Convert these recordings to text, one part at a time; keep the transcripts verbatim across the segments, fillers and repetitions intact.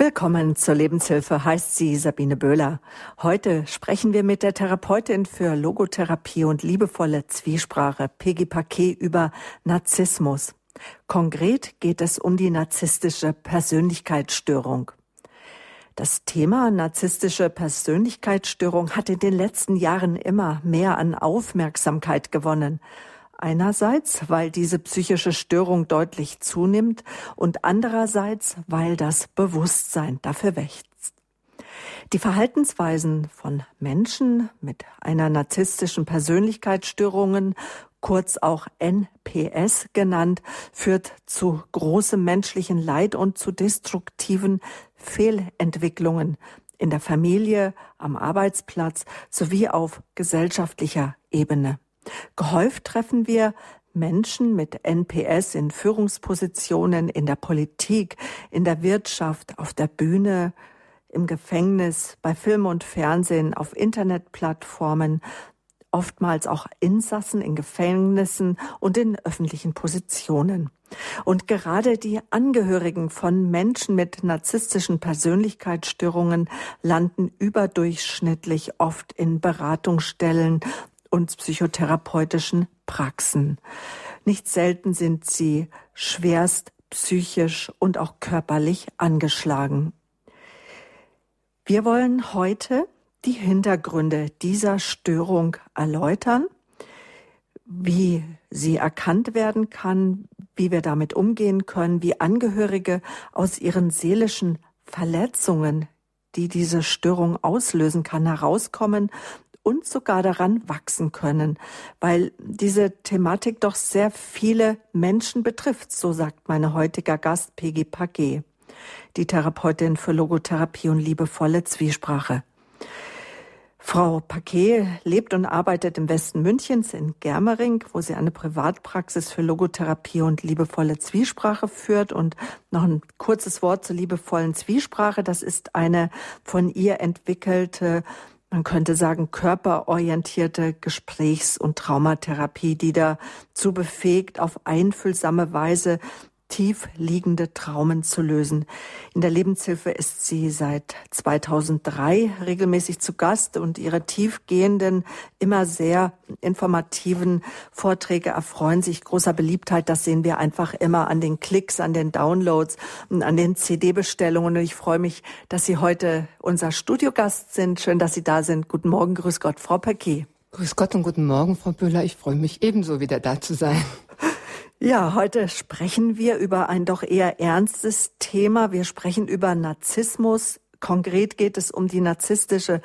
Willkommen zur Lebenshilfe, heißt sie Sabine Böhler. Heute sprechen wir mit der Therapeutin für Logotherapie und liebevolle Zwiesprache, Peggy Paquet, über Narzissmus. Konkret geht es um die narzisstische Persönlichkeitsstörung. Das Thema narzisstische Persönlichkeitsstörung hat in den letzten Jahren immer mehr an Aufmerksamkeit gewonnen. Einerseits, weil diese psychische Störung deutlich zunimmt und andererseits, weil das Bewusstsein dafür wächst. Die Verhaltensweisen von Menschen mit einer narzisstischen Persönlichkeitsstörung, kurz auch N P S genannt, führt zu großem menschlichen Leid und zu destruktiven Fehlentwicklungen in der Familie, am Arbeitsplatz sowie auf gesellschaftlicher Ebene. Gehäuft treffen wir Menschen mit N P S in Führungspositionen in der Politik, in der Wirtschaft, auf der Bühne, im Gefängnis, bei Film und Fernsehen, auf Internetplattformen, oftmals auch Insassen in Gefängnissen und in öffentlichen Positionen. Und gerade die Angehörigen von Menschen mit narzisstischen Persönlichkeitsstörungen landen überdurchschnittlich oft in Beratungsstellen und psychotherapeutischen Praxen. Nicht selten sind sie schwerst psychisch und auch körperlich angeschlagen. Wir wollen heute die Hintergründe dieser Störung erläutern, wie sie erkannt werden kann, wie wir damit umgehen können, wie Angehörige aus ihren seelischen Verletzungen, die diese Störung auslösen kann, herauskommen und sogar daran wachsen können, weil diese Thematik doch sehr viele Menschen betrifft, so sagt meine heutige Gast Peggy Paquet, die Therapeutin für Logotherapie und liebevolle Zwiesprache. Frau Paquet lebt und arbeitet im Westen Münchens in Germering, wo sie eine Privatpraxis für Logotherapie und liebevolle Zwiesprache führt. Und noch ein kurzes Wort zur liebevollen Zwiesprache. Das ist eine von ihr entwickelte, man könnte sagen, körperorientierte Gesprächs- und Traumatherapie, die dazu befähigt, auf einfühlsame Weise tief liegende Traumen zu lösen. In der Lebenshilfe ist sie seit zweitausenddrei regelmäßig zu Gast und ihre tiefgehenden, immer sehr informativen Vorträge erfreuen sich großer Beliebtheit. Das sehen wir einfach immer an den Klicks, an den Downloads und an den C D-Bestellungen. Und ich freue mich, dass Sie heute unser Studiogast sind. Schön, dass Sie da sind. Guten Morgen, grüß Gott, Frau Paquet. Grüß Gott und guten Morgen, Frau Böhler. Ich freue mich ebenso, wieder da zu sein. Ja, heute sprechen wir über ein doch eher ernstes Thema. Wir sprechen über Narzissmus. Konkret geht es um die narzisstische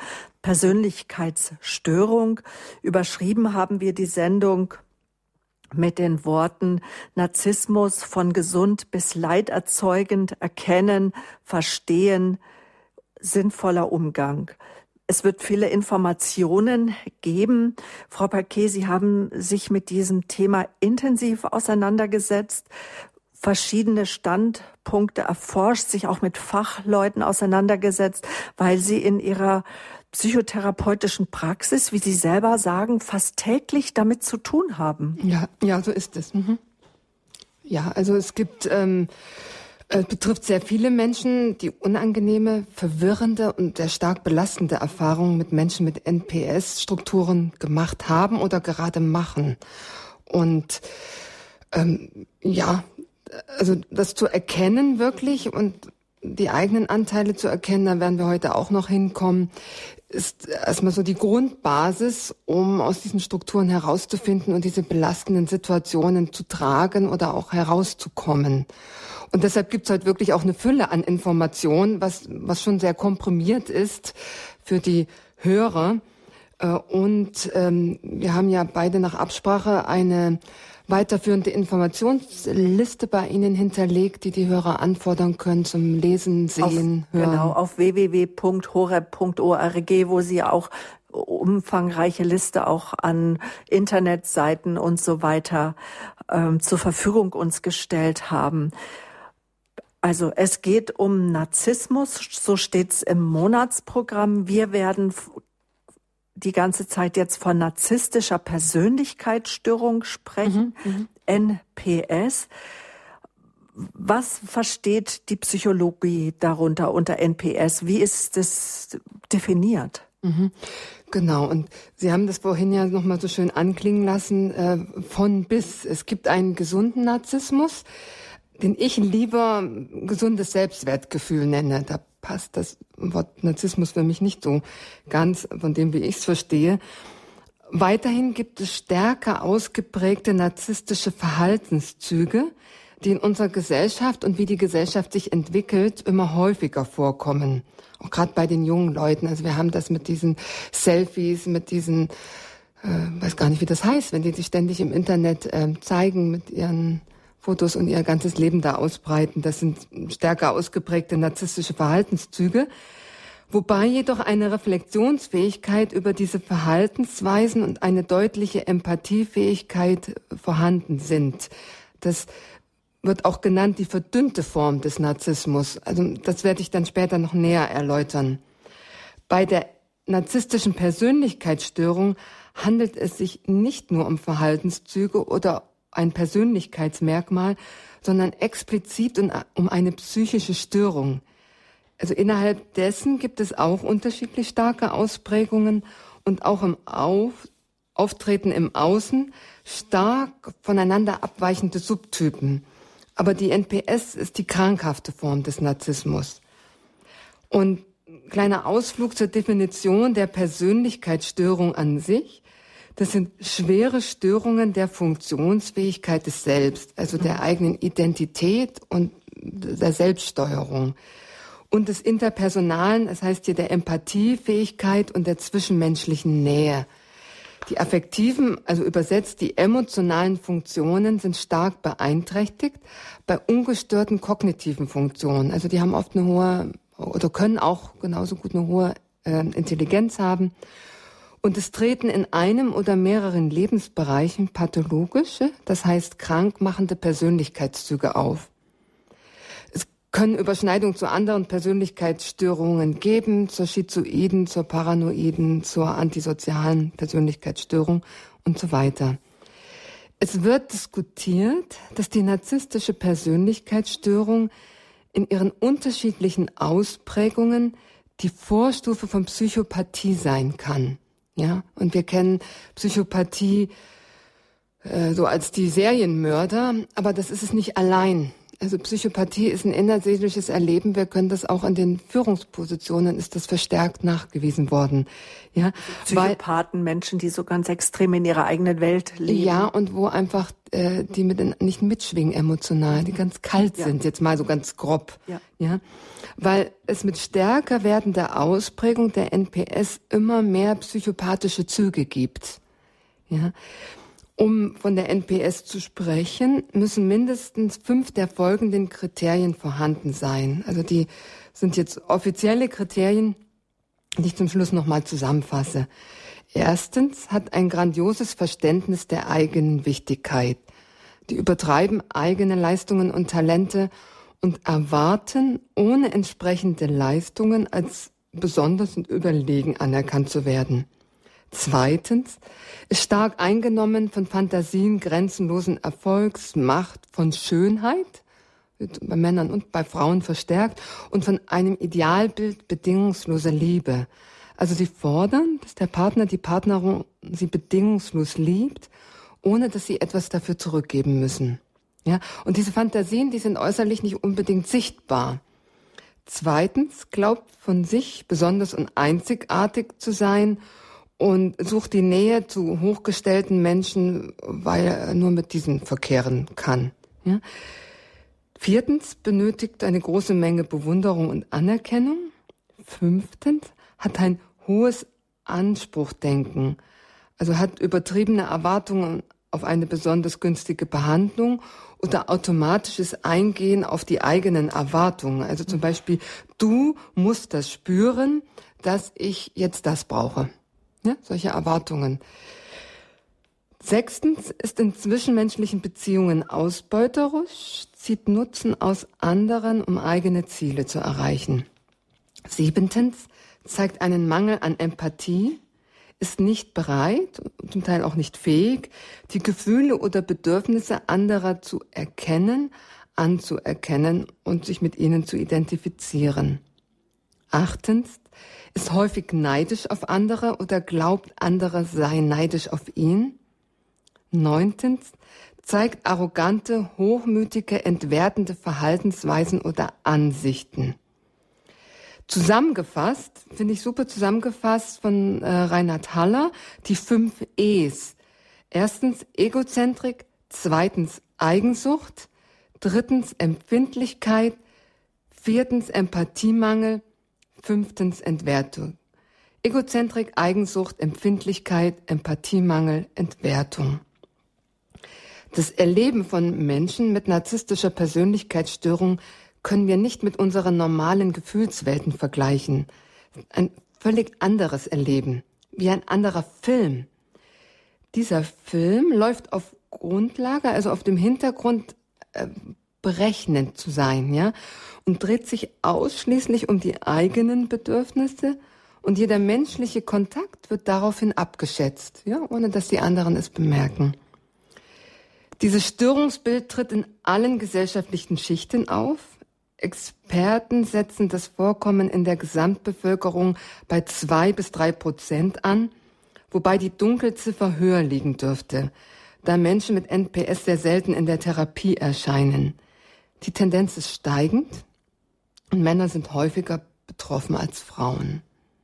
Persönlichkeitsstörung. Überschrieben haben wir die Sendung mit den Worten Narzissmus von gesund bis leiderzeugend, erkennen, verstehen, sinnvoller Umgang. Es wird viele Informationen geben. Frau Paquet, Sie haben sich mit diesem Thema intensiv auseinandergesetzt, verschiedene Standpunkte erforscht, sich auch mit Fachleuten auseinandergesetzt, weil Sie in Ihrer psychotherapeutischen Praxis, wie Sie selber sagen, fast täglich damit zu tun haben. Ja, ja, so ist es. Mhm. Ja, also es gibt... Ähm Es betrifft sehr viele Menschen, die unangenehme, verwirrende und sehr stark belastende Erfahrungen mit Menschen mit N P S-Strukturen gemacht haben oder gerade machen. Und ähm, ja, also das zu erkennen wirklich und die eigenen Anteile zu erkennen, da werden wir heute auch noch hinkommen, ist erstmal so die Grundbasis, um aus diesen Strukturen herauszufinden und diese belastenden Situationen zu tragen oder auch herauszukommen. Und deshalb gibt es heute wirklich auch eine Fülle an Informationen, was, was schon sehr komprimiert ist für die Hörer. Und ähm, wir haben ja beide nach Absprache eine weiterführende Informationsliste bei Ihnen hinterlegt, die die Hörer anfordern können zum Lesen, Sehen, auf, Hören. Genau, auf w w w punkt horeb punkt org, wo Sie auch umfangreiche Liste auch an Internetseiten und so weiter ähm, zur Verfügung uns gestellt haben. Also es geht um Narzissmus, so steht's im Monatsprogramm. Wir werden die ganze Zeit jetzt von narzisstischer Persönlichkeitsstörung sprechen, mhm, N P S. Was versteht die Psychologie darunter unter N P S? Wie ist das definiert? Mhm. Genau, und Sie haben das vorhin ja nochmal so schön anklingen lassen, äh, von bis. Es gibt einen gesunden Narzissmus, den ich lieber gesundes Selbstwertgefühl nenne. Da passt das Wort Narzissmus für mich nicht so ganz von dem, wie ich es verstehe. Weiterhin gibt es stärker ausgeprägte narzisstische Verhaltenszüge, die in unserer Gesellschaft und wie die Gesellschaft sich entwickelt, immer häufiger vorkommen. Auch gerade bei den jungen Leuten. Also wir haben das mit diesen Selfies, mit diesen, äh, weiß gar nicht, wie das heißt, wenn die sich ständig im Internet äh, zeigen mit ihren Fotos und ihr ganzes Leben da ausbreiten. Das sind stärker ausgeprägte narzisstische Verhaltenszüge. Wobei jedoch eine Reflexionsfähigkeit über diese Verhaltensweisen und eine deutliche Empathiefähigkeit vorhanden sind. Das wird auch genannt die verdünnte Form des Narzissmus. Also das werde ich dann später noch näher erläutern. Bei der narzisstischen Persönlichkeitsstörung handelt es sich nicht nur um Verhaltenszüge oder ein Persönlichkeitsmerkmal, sondern explizit um eine psychische Störung. Also innerhalb dessen gibt es auch unterschiedlich starke Ausprägungen und auch im Auf, Auftreten im Außen stark voneinander abweichende Subtypen. Aber die N P S ist die krankhafte Form des Narzissmus. Und kleiner Ausflug zur Definition der Persönlichkeitsstörung an sich. Das sind schwere Störungen der Funktionsfähigkeit des Selbst, also der eigenen Identität und der Selbststeuerung. Und des Interpersonalen, das heißt hier der Empathiefähigkeit und der zwischenmenschlichen Nähe. Die affektiven, also übersetzt die emotionalen Funktionen sind stark beeinträchtigt bei ungestörten kognitiven Funktionen. Also die haben oft eine hohe, oder können auch genauso gut eine hohe äh, Intelligenz haben. Und es treten in einem oder mehreren Lebensbereichen pathologische, das heißt krankmachende Persönlichkeitszüge auf. Können Überschneidungen zu anderen Persönlichkeitsstörungen geben, zur schizoiden, zur paranoiden, zur antisozialen Persönlichkeitsstörung und so weiter. Es wird diskutiert, dass die narzisstische Persönlichkeitsstörung in ihren unterschiedlichen Ausprägungen die Vorstufe von Psychopathie sein kann. Ja, und wir kennen Psychopathie äh, so als die Serienmörder, aber das ist es nicht allein. Also Psychopathie ist ein innerseelisches Erleben. Wir können das auch in den Führungspositionen, ist das verstärkt nachgewiesen worden. Ja, Psychopathen, weil, Menschen, die so ganz extrem in ihrer eigenen Welt leben. Ja, und wo einfach äh, die mit nicht mitschwingen emotional, die ganz kalt ja. sind, jetzt mal so ganz grob. Ja. ja, weil es mit stärker werdender Ausprägung der N P S immer mehr psychopathische Züge gibt. Ja. Um von der N P S zu sprechen, müssen mindestens fünf der folgenden Kriterien vorhanden sein. Also die sind jetzt offizielle Kriterien, die ich zum Schluss nochmal zusammenfasse. Erstens hat ein grandioses Verständnis der eigenen Wichtigkeit. Die übertreiben eigene Leistungen und Talente und erwarten, ohne entsprechende Leistungen als besonders und überlegen anerkannt zu werden. Zweitens ist stark eingenommen von Fantasien grenzenlosen Erfolgs, Macht, von Schönheit, wird bei Männern und bei Frauen verstärkt, und von einem Idealbild bedingungsloser Liebe. Also sie fordern, dass der Partner, die Partnerin sie bedingungslos liebt, ohne dass sie etwas dafür zurückgeben müssen. Ja, und diese Fantasien, die sind äußerlich nicht unbedingt sichtbar. Zweitens glaubt von sich besonders und einzigartig zu sein und sucht die Nähe zu hochgestellten Menschen, weil er nur mit diesen verkehren kann. Ja. Viertens benötigt eine große Menge Bewunderung und Anerkennung. Fünftens hat ein hohes Anspruchdenken, also hat übertriebene Erwartungen auf eine besonders günstige Behandlung oder automatisches Eingehen auf die eigenen Erwartungen. Also zum Beispiel, du musst das spüren, dass ich jetzt das brauche. Ja, solche Erwartungen. Sechstens ist in zwischenmenschlichen Beziehungen ausbeuterisch, zieht Nutzen aus anderen, um eigene Ziele zu erreichen. Siebentens zeigt einen Mangel an Empathie, ist nicht bereit, zum Teil auch nicht fähig, die Gefühle oder Bedürfnisse anderer zu erkennen, anzuerkennen und sich mit ihnen zu identifizieren. Achtens, ist häufig neidisch auf andere oder glaubt, andere seien neidisch auf ihn. Neuntens, zeigt arrogante, hochmütige, entwertende Verhaltensweisen oder Ansichten. Zusammengefasst, finde ich super zusammengefasst von äh, Reinhard Haller, die fünf E's. Erstens Egozentrik, zweitens Eigensucht, drittens Empfindlichkeit, viertens Empathiemangel, fünftens Entwertung. Egozentrik, Eigensucht, Empfindlichkeit, Empathiemangel, Entwertung. Das Erleben von Menschen mit narzisstischer Persönlichkeitsstörung können wir nicht mit unseren normalen Gefühlswelten vergleichen. Ein völlig anderes Erleben, wie ein anderer Film. Dieser Film läuft auf Grundlage, also auf dem Hintergrund, äh, berechnend zu sein, ja, und dreht sich ausschließlich um die eigenen Bedürfnisse, und jeder menschliche Kontakt wird daraufhin abgeschätzt, ja, ohne dass die anderen es bemerken. Dieses Störungsbild tritt in allen gesellschaftlichen Schichten auf. Experten setzen das Vorkommen in der Gesamtbevölkerung bei zwei bis drei Prozent an, wobei die Dunkelziffer höher liegen dürfte, da Menschen mit N P S sehr selten in der Therapie erscheinen. Die Tendenz ist steigend und Männer sind häufiger betroffen als Frauen.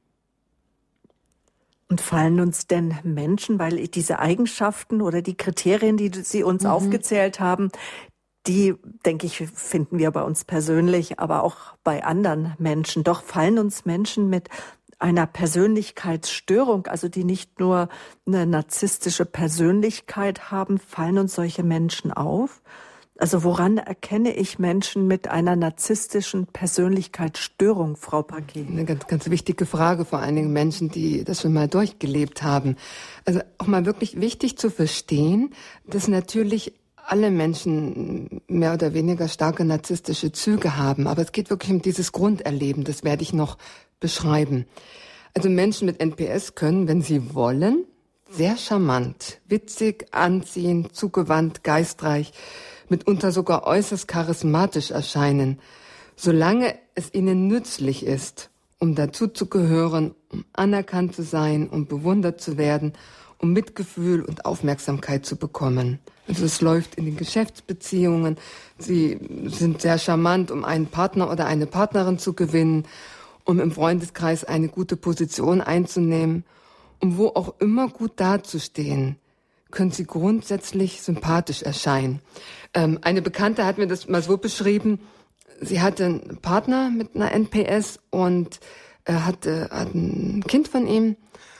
Und fallen uns denn Menschen, weil diese Eigenschaften oder die Kriterien, die Sie uns mhm. aufgezählt haben, die, denke ich, finden wir bei uns persönlich, aber auch bei anderen Menschen. Doch fallen uns Menschen mit einer Persönlichkeitsstörung, also die nicht nur eine narzisstische Persönlichkeit haben, fallen uns solche Menschen auf? Also woran erkenne ich Menschen mit einer narzisstischen Persönlichkeitsstörung, Frau Paquet? Eine ganz, ganz wichtige Frage, vor allen Dingen Menschen, die das schon mal durchgelebt haben. Also auch mal wirklich wichtig zu verstehen, dass natürlich alle Menschen mehr oder weniger starke narzisstische Züge haben. Aber es geht wirklich um dieses Grunderleben, das werde ich noch beschreiben. Also Menschen mit N P S können, wenn sie wollen, sehr charmant, witzig, anziehend, zugewandt, geistreich, mitunter sogar äußerst charismatisch erscheinen, solange es ihnen nützlich ist, um dazuzugehören, um anerkannt zu sein, um bewundert zu werden, um Mitgefühl und Aufmerksamkeit zu bekommen. Also es läuft in den Geschäftsbeziehungen, sie sind sehr charmant, um einen Partner oder eine Partnerin zu gewinnen, um im Freundeskreis eine gute Position einzunehmen, um wo auch immer gut dazustehen, können sie grundsätzlich sympathisch erscheinen. Ähm, eine Bekannte hat mir das mal so beschrieben, sie hatte einen Partner mit einer N P S und er hatte, hatte ein Kind von ihm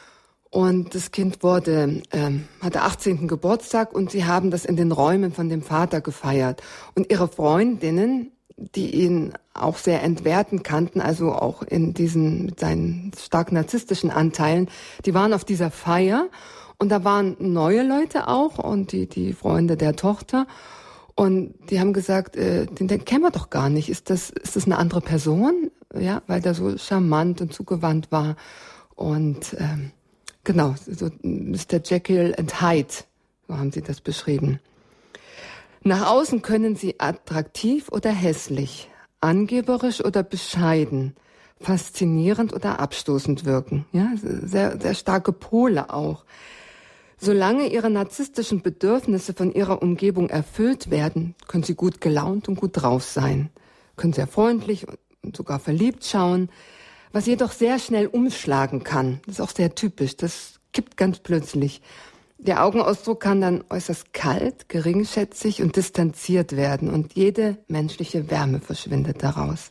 und das Kind wurde, ähm, hatte achtzehnten Geburtstag und sie haben das in den Räumen von dem Vater gefeiert. Und ihre Freundinnen, die ihn auch sehr entwerten kannten, also auch in diesen, mit seinen stark narzisstischen Anteilen, die waren auf dieser Feier. Und da waren neue Leute auch und die, die Freunde der Tochter. Und die haben gesagt, äh, den, den kennen wir doch gar nicht. Ist das, ist das eine andere Person? Ja, weil der so charmant und zugewandt war. Und ähm, genau, so Mister Jekyll and Hyde, so haben sie das beschrieben. Nach außen können sie attraktiv oder hässlich, angeberisch oder bescheiden, faszinierend oder abstoßend wirken. Ja, sehr, sehr starke Pole auch. Solange ihre narzisstischen Bedürfnisse von ihrer Umgebung erfüllt werden, können sie gut gelaunt und gut drauf sein, können sehr freundlich und sogar verliebt schauen, was jedoch sehr schnell umschlagen kann. Das ist auch sehr typisch, das kippt ganz plötzlich. Der Augenausdruck kann dann äußerst kalt, geringschätzig und distanziert werden und jede menschliche Wärme verschwindet daraus.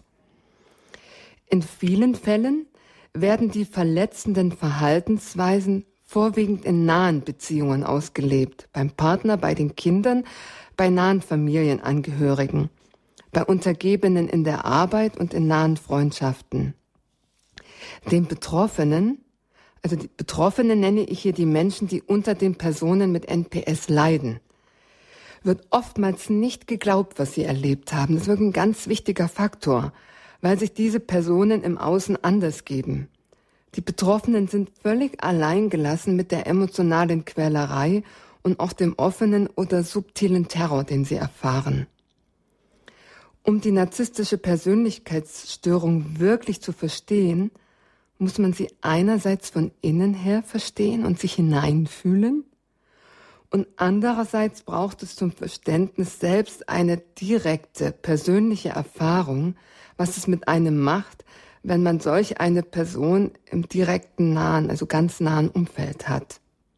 In vielen Fällen werden die verletzenden Verhaltensweisen vorwiegend in nahen Beziehungen ausgelebt, beim Partner, bei den Kindern, bei nahen Familienangehörigen, bei Untergebenen in der Arbeit und in nahen Freundschaften. Den Betroffenen, also die Betroffenen nenne ich hier die Menschen, die unter den Personen mit N P S leiden, wird oftmals nicht geglaubt, was sie erlebt haben. Das ist wirklich ein ganz wichtiger Faktor, weil sich diese Personen im Außen anders geben. Die Betroffenen sind völlig alleingelassen mit der emotionalen Quälerei und auch dem offenen oder subtilen Terror, den sie erfahren. Um die narzisstische Persönlichkeitsstörung wirklich zu verstehen, muss man sie einerseits von innen her verstehen und sich hineinfühlen, und andererseits braucht es zum Verständnis selbst eine direkte persönliche Erfahrung, was es mit einem macht, wenn man solch eine Person im direkten nahen, also ganz nahen Umfeld hat.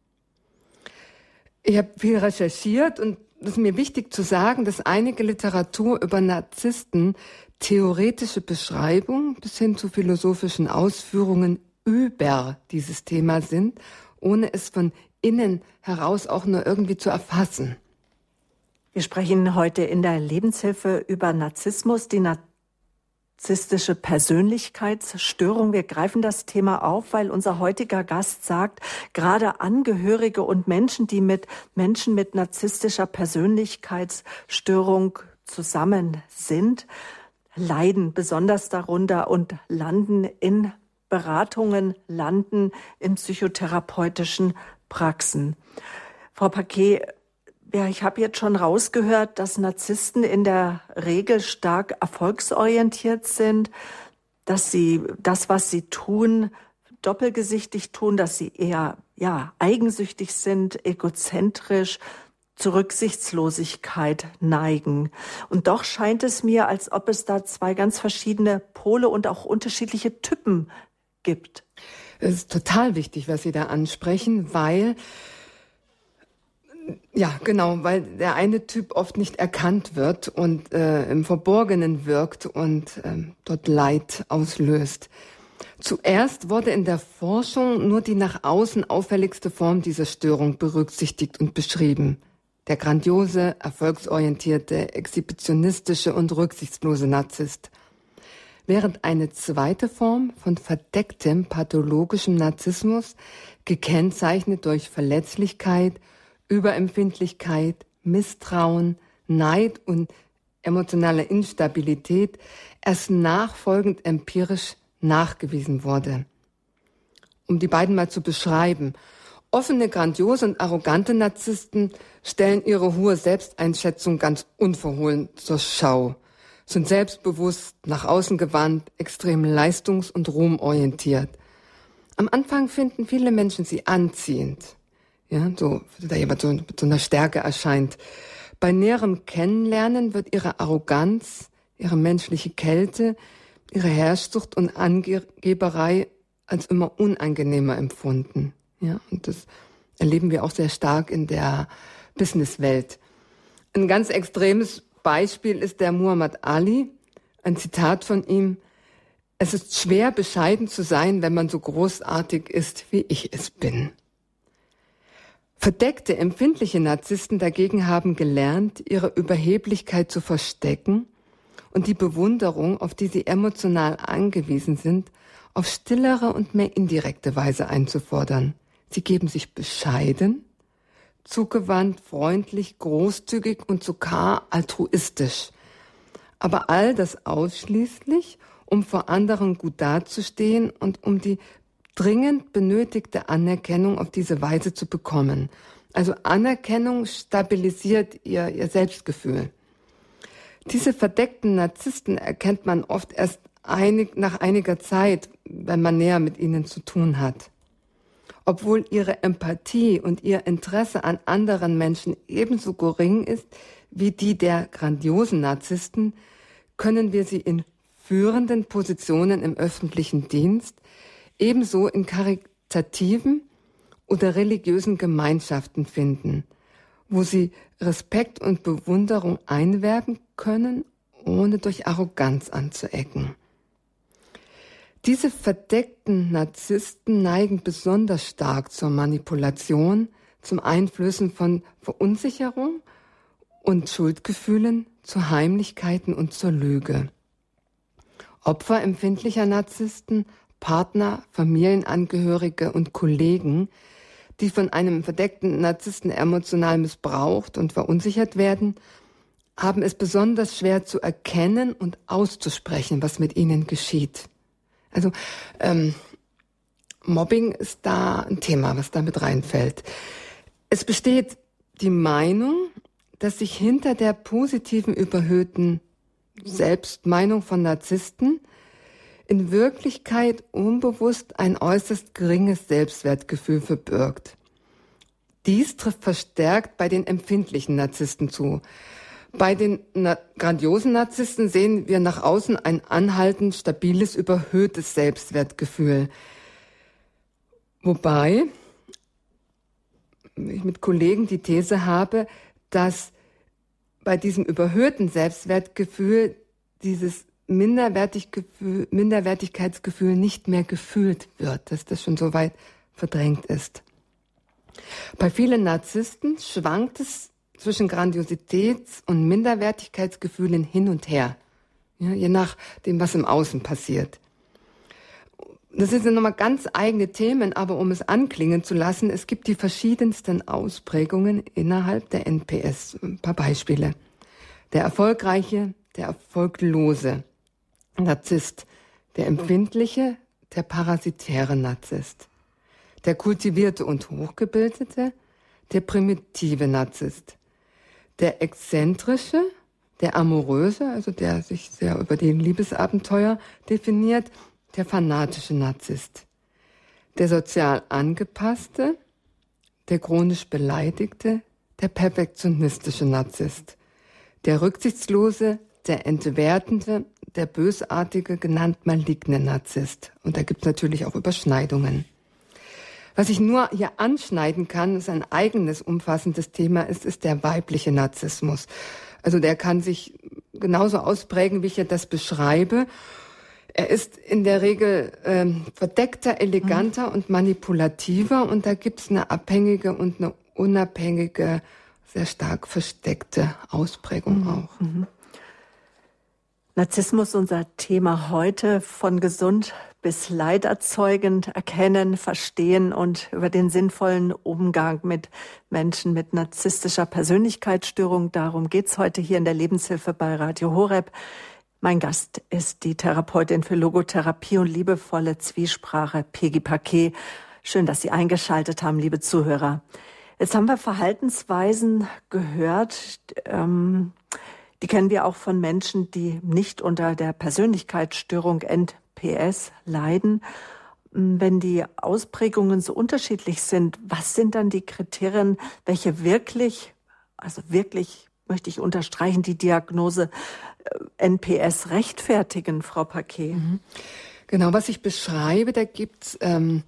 Ich habe viel recherchiert und es ist mir wichtig zu sagen, dass einige Literatur über Narzissten theoretische Beschreibungen bis hin zu philosophischen Ausführungen über dieses Thema sind, ohne es von innen heraus auch nur irgendwie zu erfassen. Wir sprechen heute in der Lebenshilfe über Narzissmus, die narzisstische Persönlichkeitsstörung. Wir greifen das Thema auf, weil unser heutiger Gast sagt, gerade Angehörige und Menschen, die mit Menschen mit narzisstischer Persönlichkeitsstörung zusammen sind, leiden besonders darunter und landen in Beratungen, landen in psychotherapeutischen Praxen. Frau Paquet, ja, ich habe jetzt schon rausgehört, dass Narzissten in der Regel stark erfolgsorientiert sind, dass sie das, was sie tun, doppelgesichtig tun, dass sie eher ja, eigensüchtig sind, egozentrisch, zur Rücksichtslosigkeit neigen. Und doch scheint es mir, als ob es da zwei ganz verschiedene Pole und auch unterschiedliche Typen gibt. Es ist total wichtig, was Sie da ansprechen, weil, ja, genau, weil der eine Typ oft nicht erkannt wird und äh, im Verborgenen wirkt und äh, dort Leid auslöst. Zuerst wurde in der Forschung nur die nach außen auffälligste Form dieser Störung berücksichtigt und beschrieben. Der grandiose, erfolgsorientierte, exhibitionistische und rücksichtslose Narzisst. Während eine zweite Form von verdecktem pathologischem Narzissmus, gekennzeichnet durch Verletzlichkeit, Überempfindlichkeit, Misstrauen, Neid und emotionale Instabilität, erst nachfolgend empirisch nachgewiesen wurde. Um die beiden mal zu beschreiben: Offene, grandiose und arrogante Narzissten stellen ihre hohe Selbsteinschätzung ganz unverhohlen zur Schau, sind selbstbewusst, nach außen gewandt, extrem leistungs- und ruhmorientiert. Am Anfang finden viele Menschen sie anziehend, ja, so, da jemand so mit so einer Stärke erscheint. Bei näherem Kennenlernen wird ihre Arroganz, ihre menschliche Kälte, ihre Herrschsucht und Angeberei als immer unangenehmer empfunden. Ja, und das erleben wir auch sehr stark in der Businesswelt. Ein ganz extremes Beispiel ist der Muhammad Ali. Ein Zitat von ihm: Es ist schwer, bescheiden zu sein, wenn man so großartig ist, wie ich es bin. Verdeckte, empfindliche Narzissten dagegen haben gelernt, ihre Überheblichkeit zu verstecken und die Bewunderung, auf die sie emotional angewiesen sind, auf stillere und mehr indirekte Weise einzufordern. Sie geben sich bescheiden, zugewandt, freundlich, großzügig und sogar altruistisch. Aber all das ausschließlich, um vor anderen gut dazustehen und um die dringend benötigte Anerkennung auf diese Weise zu bekommen. Also Anerkennung stabilisiert ihr, ihr Selbstgefühl. Diese verdeckten Narzissten erkennt man oft erst einig, nach einiger Zeit, wenn man näher mit ihnen zu tun hat. Obwohl ihre Empathie und ihr Interesse an anderen Menschen ebenso gering ist wie die der grandiosen Narzissten, können wir sie in führenden Positionen im öffentlichen Dienst, ebenso in karitativen oder religiösen Gemeinschaften finden, wo sie Respekt und Bewunderung einwerben können, ohne durch Arroganz anzuecken. Diese verdeckten Narzissten neigen besonders stark zur Manipulation, zum Einflößen von Verunsicherung und Schuldgefühlen, zu Heimlichkeiten und zur Lüge. Opfer empfindlicher Narzissten, Partner, Familienangehörige und Kollegen, die von einem verdeckten Narzissten emotional missbraucht und verunsichert werden, haben es besonders schwer zu erkennen und auszusprechen, was mit ihnen geschieht. Also ähm, Mobbing ist da ein Thema, was da mit reinfällt. Es besteht die Meinung, dass sich hinter der positiven, überhöhten Selbstmeinung von Narzissten in Wirklichkeit unbewusst ein äußerst geringes Selbstwertgefühl verbirgt. Dies trifft verstärkt bei den empfindlichen Narzissten zu. Bei den na- grandiosen Narzissten sehen wir nach außen ein anhaltend stabiles, überhöhtes Selbstwertgefühl. Wobei ich mit Kollegen die These habe, dass bei diesem überhöhten Selbstwertgefühl dieses Minderwertiggefühl, Minderwertigkeitsgefühl nicht mehr gefühlt wird, dass das schon so weit verdrängt ist. Bei vielen Narzissten schwankt es zwischen Grandiositäts- und Minderwertigkeitsgefühlen hin und her, ja, je nachdem, was im Außen passiert. Das sind nochmal ganz eigene Themen, aber um es anklingen zu lassen, es gibt die verschiedensten Ausprägungen innerhalb der N P S. Ein paar Beispiele. Der erfolgreiche, der erfolglose Narzisst, der empfindliche, der parasitäre Narzisst, der kultivierte und hochgebildete, der primitive Narzisst, der exzentrische, der amoröse, also der sich sehr über die Liebesabenteuer definiert, der fanatische Narzisst, der sozial angepasste, der chronisch beleidigte, der perfektionistische Narzisst, der rücksichtslose, der entwertende, der bösartige, genannt maligne Narzisst. Und da gibt es natürlich auch Überschneidungen. Was ich nur hier anschneiden kann, ist ein eigenes umfassendes Thema, ist, ist der weibliche Narzissmus. Also der kann sich genauso ausprägen, wie ich hier das beschreibe. Er ist in der Regel ähm, verdeckter, eleganter mhm. und manipulativer. Und da gibt es eine abhängige und eine unabhängige, sehr stark versteckte Ausprägung mhm. auch. Mhm. Narzissmus, unser Thema heute, von gesund bis leiderzeugend erkennen, verstehen und über den sinnvollen Umgang mit Menschen mit narzisstischer Persönlichkeitsstörung. Darum geht's heute hier in der Lebenshilfe bei Radio Horeb. Mein Gast ist die Therapeutin für Logotherapie und liebevolle Zwiesprache, Peggy Paquet. Schön, dass Sie eingeschaltet haben, liebe Zuhörer. Jetzt haben wir Verhaltensweisen gehört, ähm, die kennen wir auch von Menschen, die nicht unter der Persönlichkeitsstörung N P S leiden. Wenn die Ausprägungen so unterschiedlich sind, was sind dann die Kriterien, welche wirklich, also wirklich möchte ich unterstreichen, die Diagnose N P S rechtfertigen, Frau Paquet? Mhm. Genau, was ich beschreibe, da gibt's ähm,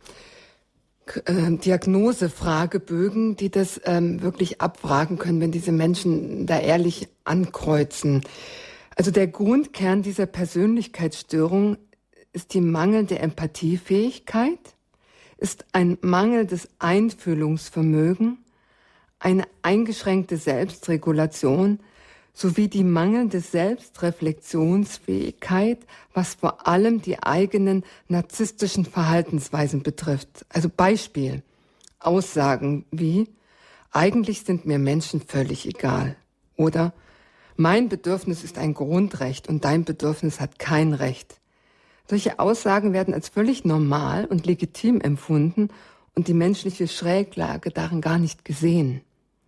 äh, Diagnosefragebögen, die das ähm, wirklich abfragen können, wenn diese Menschen da ehrlich ankreuzen. Also der Grundkern dieser Persönlichkeitsstörung ist die mangelnde Empathiefähigkeit, ist ein mangelndes Einfühlungsvermögen, eine eingeschränkte Selbstregulation sowie die mangelnde Selbstreflexionsfähigkeit, was vor allem die eigenen narzisstischen Verhaltensweisen betrifft. Also Beispiel, Aussagen wie, eigentlich sind mir Menschen völlig egal oder mein Bedürfnis ist ein Grundrecht und dein Bedürfnis hat kein Recht. Solche Aussagen werden als völlig normal und legitim empfunden und die menschliche Schräglage darin gar nicht gesehen.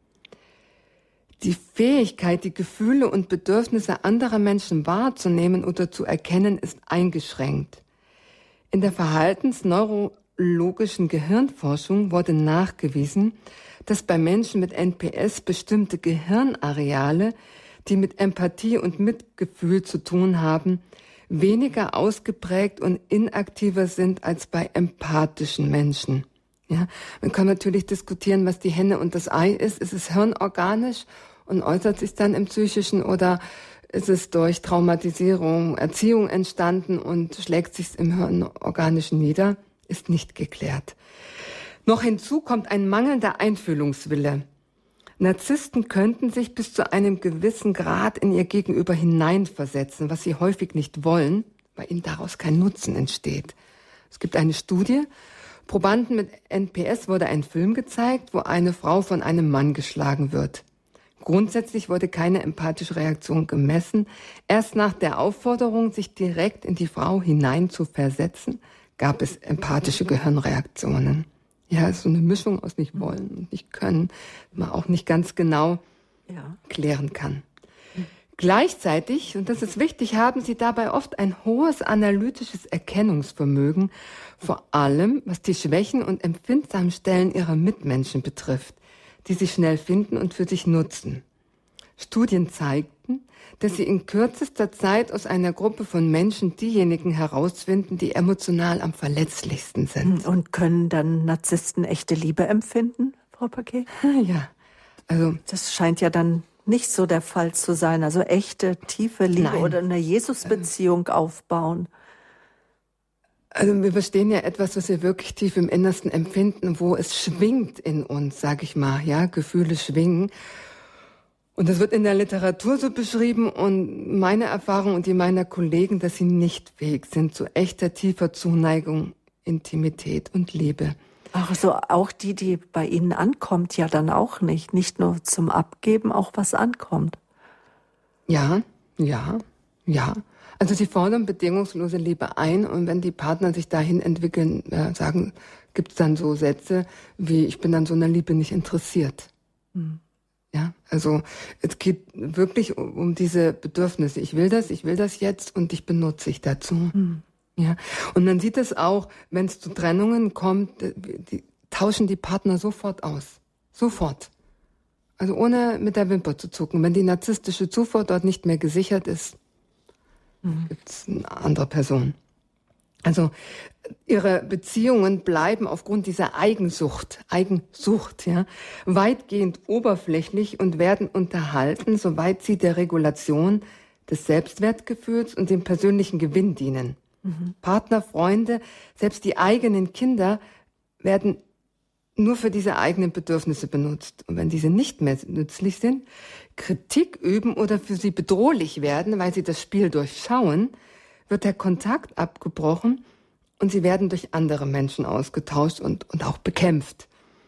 Die Fähigkeit, die Gefühle und Bedürfnisse anderer Menschen wahrzunehmen oder zu erkennen, ist eingeschränkt. In der verhaltensneurologischen Gehirnforschung wurde nachgewiesen, dass bei Menschen mit N P S bestimmte Gehirnareale, die mit Empathie und Mitgefühl zu tun haben, weniger ausgeprägt und inaktiver sind als bei empathischen Menschen. Ja, man kann natürlich diskutieren, was die Henne und das Ei ist. Ist es hirnorganisch und äußert sich dann im Psychischen oder ist es durch Traumatisierung, Erziehung entstanden und schlägt sich im Hirnorganischen nieder? Ist nicht geklärt. Noch hinzu kommt ein mangelnder Einfühlungswille. Narzissten könnten sich bis zu einem gewissen Grad in ihr Gegenüber hineinversetzen, was sie häufig nicht wollen, weil ihnen daraus kein Nutzen entsteht. Es gibt eine Studie, Probanden mit N P S wurde ein Film gezeigt, wo eine Frau von einem Mann geschlagen wird. Grundsätzlich wurde keine empathische Reaktion gemessen. Erst nach der Aufforderung, sich direkt in die Frau hinein zu versetzen, gab es empathische Gehirnreaktionen. Ja, es ist so eine Mischung aus nicht wollen und nicht können, die man auch nicht ganz genau ja. klären kann. Gleichzeitig, und das ist wichtig, haben sie dabei oft ein hohes analytisches Erkennungsvermögen, vor allem was die Schwächen und empfindsamen Stellen ihrer Mitmenschen betrifft, die sie schnell finden und für sich nutzen. Studien zeigten, dass sie in kürzester Zeit aus einer Gruppe von Menschen diejenigen herausfinden, die emotional am verletzlichsten sind. Und können dann Narzissten echte Liebe empfinden, Frau Paquet? Ja, also das scheint ja dann nicht so der Fall zu sein. Also echte, tiefe Liebe Nein. oder eine Jesus-Beziehung ähm. aufbauen. Also wir verstehen ja etwas, was wir wirklich tief im Innersten empfinden, wo es schwingt in uns, sag ich mal, ja, Gefühle schwingen. Und das wird in der Literatur so beschrieben und meine Erfahrung und die meiner Kollegen, dass sie nicht fähig sind zu echter, tiefer Zuneigung, Intimität und Liebe. Ach so, auch die, die bei Ihnen ankommt, ja dann auch nicht. Nicht nur zum Abgeben, auch was ankommt. Ja, ja, ja. Also sie fordern bedingungslose Liebe ein und wenn die Partner sich dahin entwickeln, äh, sagen, gibt es dann so Sätze wie, ich bin an so einer Liebe nicht interessiert. Hm. Ja, also es geht wirklich um, um diese Bedürfnisse. Ich will das, ich will das jetzt und ich benutze ich dazu. Hm. Ja, und man sieht es auch, wenn es zu Trennungen kommt, die, die tauschen die Partner sofort aus. Sofort. Also ohne mit der Wimper zu zucken. Wenn die narzisstische Zufuhr dort nicht mehr gesichert ist, mhm. gibt es eine andere Person. Also ihre Beziehungen bleiben aufgrund dieser Eigensucht, Eigensucht, ja, weitgehend oberflächlich und werden unterhalten, soweit sie der Regulation des Selbstwertgefühls und dem persönlichen Gewinn dienen. Mhm. Partner, Freunde, selbst die eigenen Kinder werden nur für diese eigenen Bedürfnisse benutzt. Und wenn diese nicht mehr nützlich sind, Kritik üben oder für sie bedrohlich werden, weil sie das Spiel durchschauen, wird der Kontakt abgebrochen und sie werden durch andere Menschen ausgetauscht und, und auch bekämpft.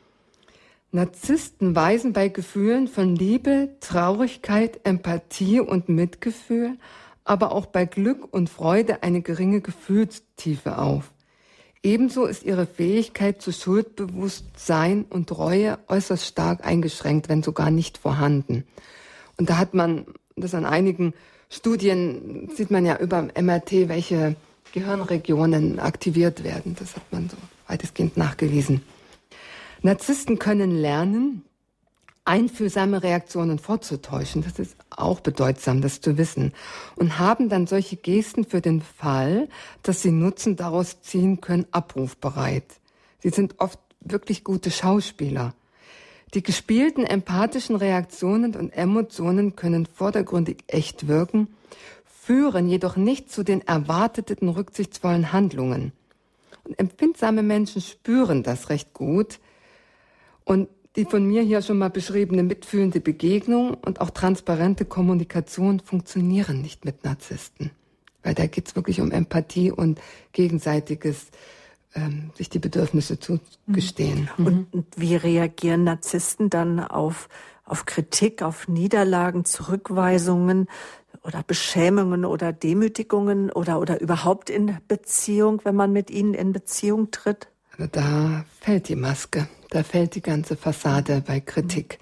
Narzissten weisen bei Gefühlen von Liebe, Traurigkeit, Empathie und Mitgefühl, aber auch bei Glück und Freude eine geringe Gefühlstiefe auf. Ebenso ist ihre Fähigkeit zu Schuldbewusstsein und Reue äußerst stark eingeschränkt, wenn sogar nicht vorhanden. Und da hat man, das an einigen Studien sieht man ja über M R T, welche Gehirnregionen aktiviert werden. Das hat man so weitestgehend nachgewiesen. Narzissten können lernen, einfühlsame Reaktionen vorzutäuschen. Das ist auch bedeutsam, das zu wissen. Und haben dann solche Gesten für den Fall, dass sie Nutzen daraus ziehen können, abrufbereit. Sie sind oft wirklich gute Schauspieler. Die gespielten empathischen Reaktionen und Emotionen können vordergründig echt wirken, führen jedoch nicht zu den erwarteten rücksichtsvollen Handlungen. Und empfindsame Menschen spüren das recht gut. Und die von mir hier schon mal beschriebene mitfühlende Begegnung und auch transparente Kommunikation funktionieren nicht mit Narzissten. Weil da geht es wirklich um Empathie und gegenseitiges, ähm, sich die Bedürfnisse zugestehen. Mhm. Und, und wie reagieren Narzissten dann auf, auf Kritik, auf Niederlagen, Zurückweisungen oder Beschämungen oder Demütigungen oder, oder überhaupt in Beziehung, wenn man mit ihnen in Beziehung tritt? Also da fällt die Maske. Da fällt die ganze Fassade bei Kritik.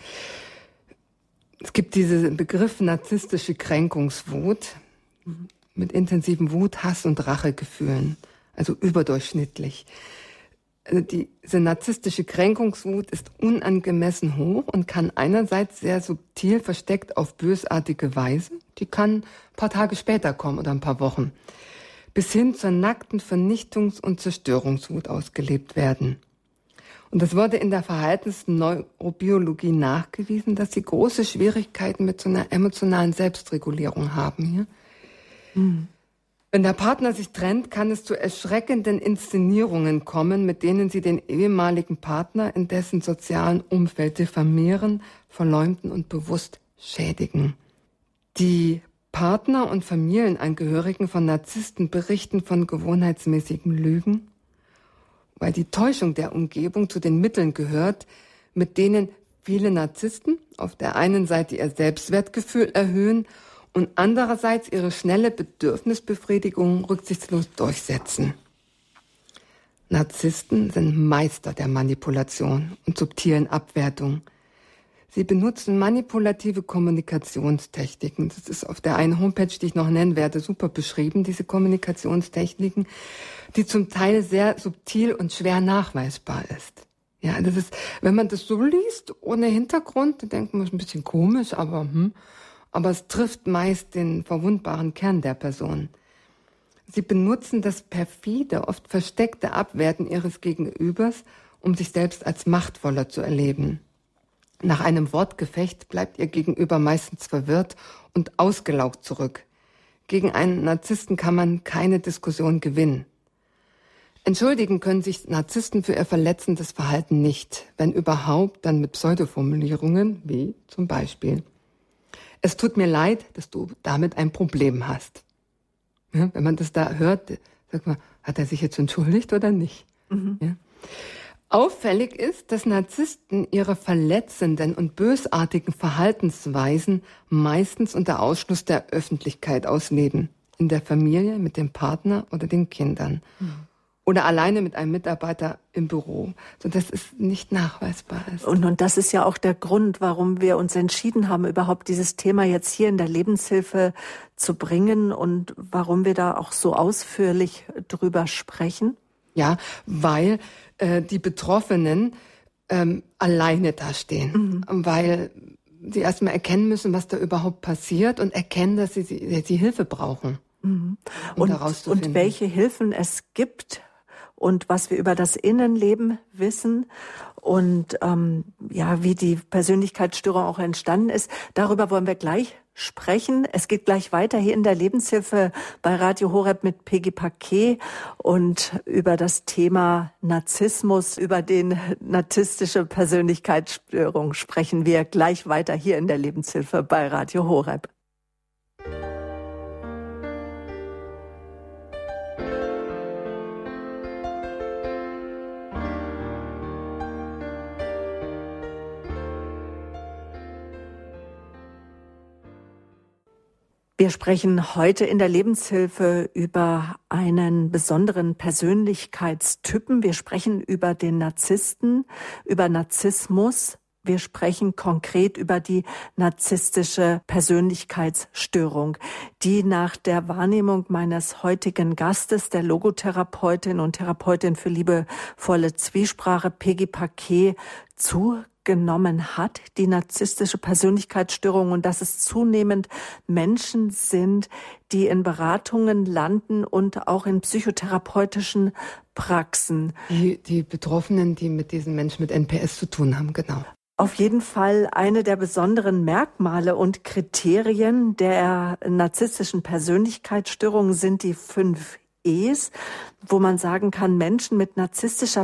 Es gibt diesen Begriff narzisstische Kränkungswut mit intensiven Wut, Hass und Rachegefühlen, also überdurchschnittlich. Also diese narzisstische Kränkungswut ist unangemessen hoch und kann einerseits sehr subtil versteckt auf bösartige Weise, die kann ein paar Tage später kommen oder ein paar Wochen, bis hin zur nackten Vernichtungs- und Zerstörungswut ausgelebt werden. Und das wurde in der Verhaltensneurobiologie nachgewiesen, dass sie große Schwierigkeiten mit so einer emotionalen Selbstregulierung haben hier. Hm. Wenn der Partner sich trennt, kann es zu erschreckenden Inszenierungen kommen, mit denen sie den ehemaligen Partner in dessen sozialen Umfeld diffamieren, verleumden und bewusst schädigen. Die Partner und Familienangehörigen von Narzissten berichten von gewohnheitsmäßigen Lügen, weil die Täuschung der Umgebung zu den Mitteln gehört, mit denen viele Narzissten auf der einen Seite ihr Selbstwertgefühl erhöhen und andererseits ihre schnelle Bedürfnisbefriedigung rücksichtslos durchsetzen. Narzissten sind Meister der Manipulation und subtilen Abwertung. Sie benutzen manipulative Kommunikationstechniken. Das ist auf der einen Homepage, die ich noch nennen werde, super beschrieben, diese Kommunikationstechniken, die zum Teil sehr subtil und schwer nachweisbar ist. Ja, das ist, wenn man das so liest, ohne Hintergrund, dann denkt man, das ist ein bisschen komisch, aber, hm, aber es trifft meist den verwundbaren Kern der Person. Sie benutzen das perfide, oft versteckte Abwerten ihres Gegenübers, um sich selbst als machtvoller zu erleben. Nach einem Wortgefecht bleibt ihr Gegenüber meistens verwirrt und ausgelaugt zurück. Gegen einen Narzissten kann man keine Diskussion gewinnen. Entschuldigen können sich Narzissten für ihr verletzendes Verhalten nicht, wenn überhaupt, dann mit Pseudoformulierungen, wie zum Beispiel: Es tut mir leid, dass du damit ein Problem hast. Ja, wenn man das da hört, sagt man, hat er sich jetzt entschuldigt oder nicht? Mhm. Ja. Auffällig ist, dass Narzissten ihre verletzenden und bösartigen Verhaltensweisen meistens unter Ausschluss der Öffentlichkeit ausleben. In der Familie, mit dem Partner oder den Kindern. Mhm. Oder alleine mit einem Mitarbeiter im Büro, sodass es nicht nachweisbar ist. Und, und das ist ja auch der Grund, warum wir uns entschieden haben, überhaupt dieses Thema jetzt hier in der Lebenshilfe zu bringen und warum wir da auch so ausführlich drüber sprechen. Ja, weil äh, die Betroffenen ähm, alleine dastehen, mhm. weil sie erstmal erkennen müssen, was da überhaupt passiert und erkennen, dass sie, sie, sie Hilfe brauchen. Mhm. Um und, und welche Hilfen es gibt und was wir über das Innenleben wissen und ähm, ja, wie die Persönlichkeitsstörung auch entstanden ist, darüber wollen wir gleich sprechen. Es geht gleich weiter hier in der Lebenshilfe bei Radio Horeb mit Peggy Paquet und über das Thema Narzissmus, über den narzisstische Persönlichkeitsstörung sprechen wir gleich weiter hier in der Lebenshilfe bei Radio Horeb. Wir sprechen heute in der Lebenshilfe über einen besonderen Persönlichkeitstypen. Wir sprechen über den Narzissten, über Narzissmus. Wir sprechen konkret über die narzisstische Persönlichkeitsstörung, die nach der Wahrnehmung meines heutigen Gastes, der Logotherapeutin und Therapeutin für liebevolle Zwiesprache, Peggy Paquet, zugenommen hat, die narzisstische Persönlichkeitsstörung, und dass es zunehmend Menschen sind, die in Beratungen landen und auch in psychotherapeutischen Praxen. Die, die Betroffenen, die mit diesen Menschen mit N P S zu tun haben, genau. Auf jeden Fall eine der besonderen Merkmale und Kriterien der narzisstischen Persönlichkeitsstörung sind die fünf E's, wo man sagen kann, Menschen mit narzisstischer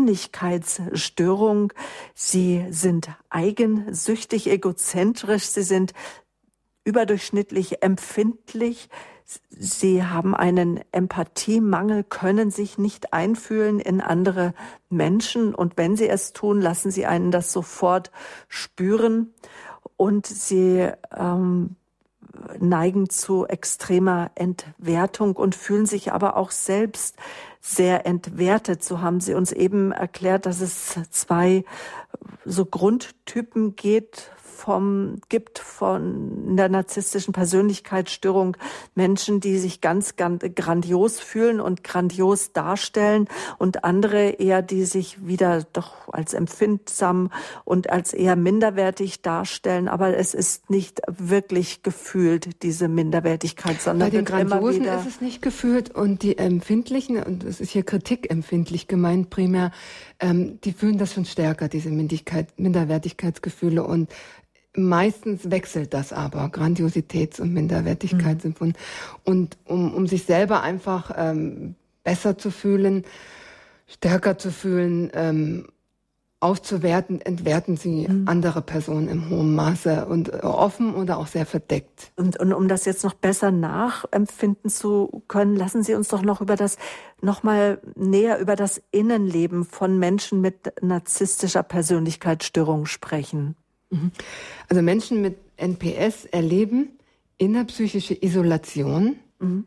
Persönlichkeitsstörung, sie sind eigensüchtig, egozentrisch, sie sind überdurchschnittlich empfindlich, sie haben einen Empathiemangel, können sich nicht einfühlen in andere Menschen, und wenn sie es tun, lassen sie einen das sofort spüren, und sie ähm, neigen zu extremer Entwertung und fühlen sich aber auch selbst sehr entwertet. So haben sie uns eben erklärt, dass es zwei so Grundtypen geht, vom, gibt von der narzisstischen Persönlichkeitsstörung. Menschen, die sich ganz, ganz grandios fühlen und grandios darstellen, und andere eher, die sich wieder doch als empfindsam und als eher minderwertig darstellen. Aber es ist nicht wirklich gefühlt, diese Minderwertigkeit, sondern bei den Grandiosen immer wieder ist es nicht gefühlt, und die Empfindlichen, und es ist hier kritikempfindlich gemeint primär, ähm, die fühlen das schon stärker, diese Minderwertigkeitsgefühle, und meistens wechselt das aber, Grandiositäts- und Minderwertigkeitsempfinden. Mhm. Und um, um sich selber einfach ähm, besser zu fühlen, stärker zu fühlen, ähm, aufzuwerten, entwerten sie mhm. andere Personen im hohen Maße und offen oder auch sehr verdeckt. Und, und um das jetzt noch besser nachempfinden zu können, lassen Sie uns doch noch über das, noch mal näher über das Innenleben von Menschen mit narzisstischer Persönlichkeitsstörung sprechen. Also Menschen mit N P S erleben innerpsychische Isolation, mhm.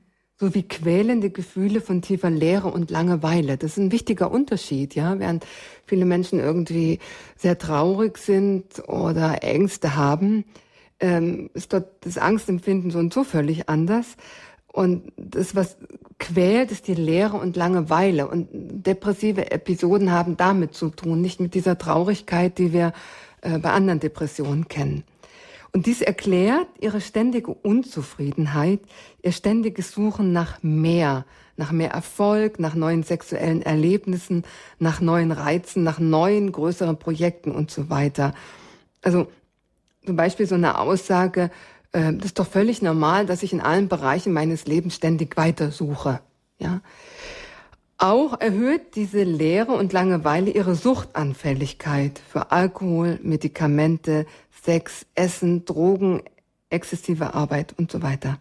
sowie quälende Gefühle von tiefer Leere und Langeweile. Das ist ein wichtiger Unterschied, ja. Während viele Menschen irgendwie sehr traurig sind oder Ängste haben, ähm, ist dort das Angstempfinden so und so völlig anders. Und das, was quält, ist die Leere und Langeweile. Und depressive Episoden haben damit zu tun, nicht mit dieser Traurigkeit, die wir äh, bei anderen Depressionen kennen. Und dies erklärt ihre ständige Unzufriedenheit, ihr ständiges Suchen nach mehr, nach mehr Erfolg, nach neuen sexuellen Erlebnissen, nach neuen Reizen, nach neuen, größeren Projekten und so weiter. Also zum Beispiel so eine Aussage, äh, das ist doch völlig normal, dass ich in allen Bereichen meines Lebens ständig weitersuche. Ja? Auch erhöht diese Leere und Langeweile ihre Suchtanfälligkeit für Alkohol, Medikamente, Sex, Essen, Drogen, exzessive Arbeit und so weiter.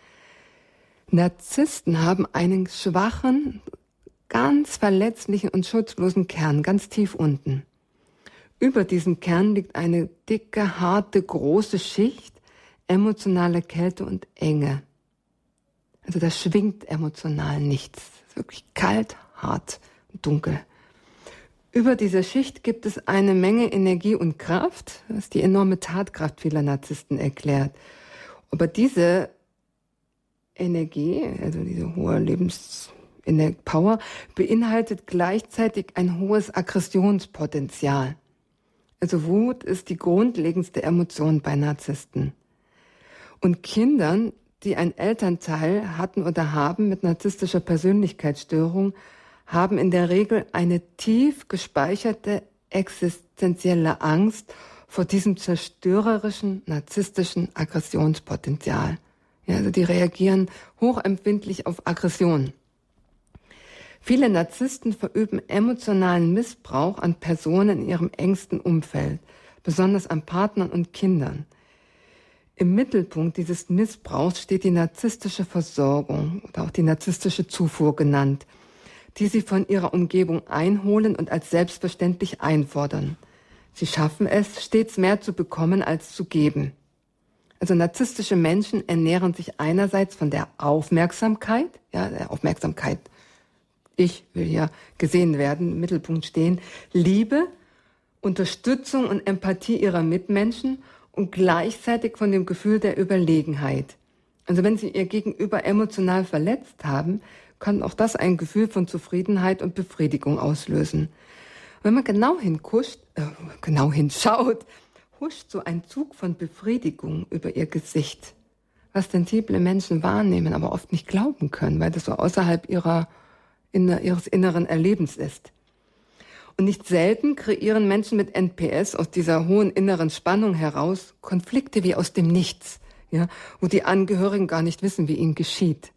Narzissten haben einen schwachen, ganz verletzlichen und schutzlosen Kern, ganz tief unten. Über diesem Kern liegt eine dicke, harte, große Schicht emotionaler Kälte und Enge. Also da schwingt emotional nichts. Es ist wirklich kalt, hart und dunkel. Über dieser Schicht gibt es eine Menge Energie und Kraft, was die enorme Tatkraft vieler Narzissten erklärt. Aber diese Energie, also diese hohe Lebenspower, beinhaltet gleichzeitig ein hohes Aggressionspotenzial. Also Wut ist die grundlegendste Emotion bei Narzissten. Und Kindern, die ein Elternteil hatten oder haben mit narzisstischer Persönlichkeitsstörung, haben in der Regel eine tief gespeicherte existenzielle Angst vor diesem zerstörerischen, narzisstischen Aggressionspotenzial. Ja, also die reagieren hochempfindlich auf Aggression. Viele Narzissten verüben emotionalen Missbrauch an Personen in ihrem engsten Umfeld, besonders an Partnern und Kindern. Im Mittelpunkt dieses Missbrauchs steht die narzisstische Versorgung oder auch die narzisstische Zufuhr genannt, die sie von ihrer Umgebung einholen und als selbstverständlich einfordern. Sie schaffen es, stets mehr zu bekommen als zu geben. Also narzisstische Menschen ernähren sich einerseits von der Aufmerksamkeit, ja, der Aufmerksamkeit, ich will ja gesehen werden, im Mittelpunkt stehen, Liebe, Unterstützung und Empathie ihrer Mitmenschen und gleichzeitig von dem Gefühl der Überlegenheit. Also wenn sie ihr Gegenüber emotional verletzt haben, kann auch das ein Gefühl von Zufriedenheit und Befriedigung auslösen. Und wenn man genau hinkuscht, äh, genau hinschaut, huscht so ein Zug von Befriedigung über ihr Gesicht, was sensible Menschen wahrnehmen, aber oft nicht glauben können, weil das so außerhalb ihrer, inner, ihres inneren Erlebens ist. Und nicht selten kreieren Menschen mit N P S aus dieser hohen inneren Spannung heraus Konflikte wie aus dem Nichts, ja, wo die Angehörigen gar nicht wissen, wie ihnen geschieht.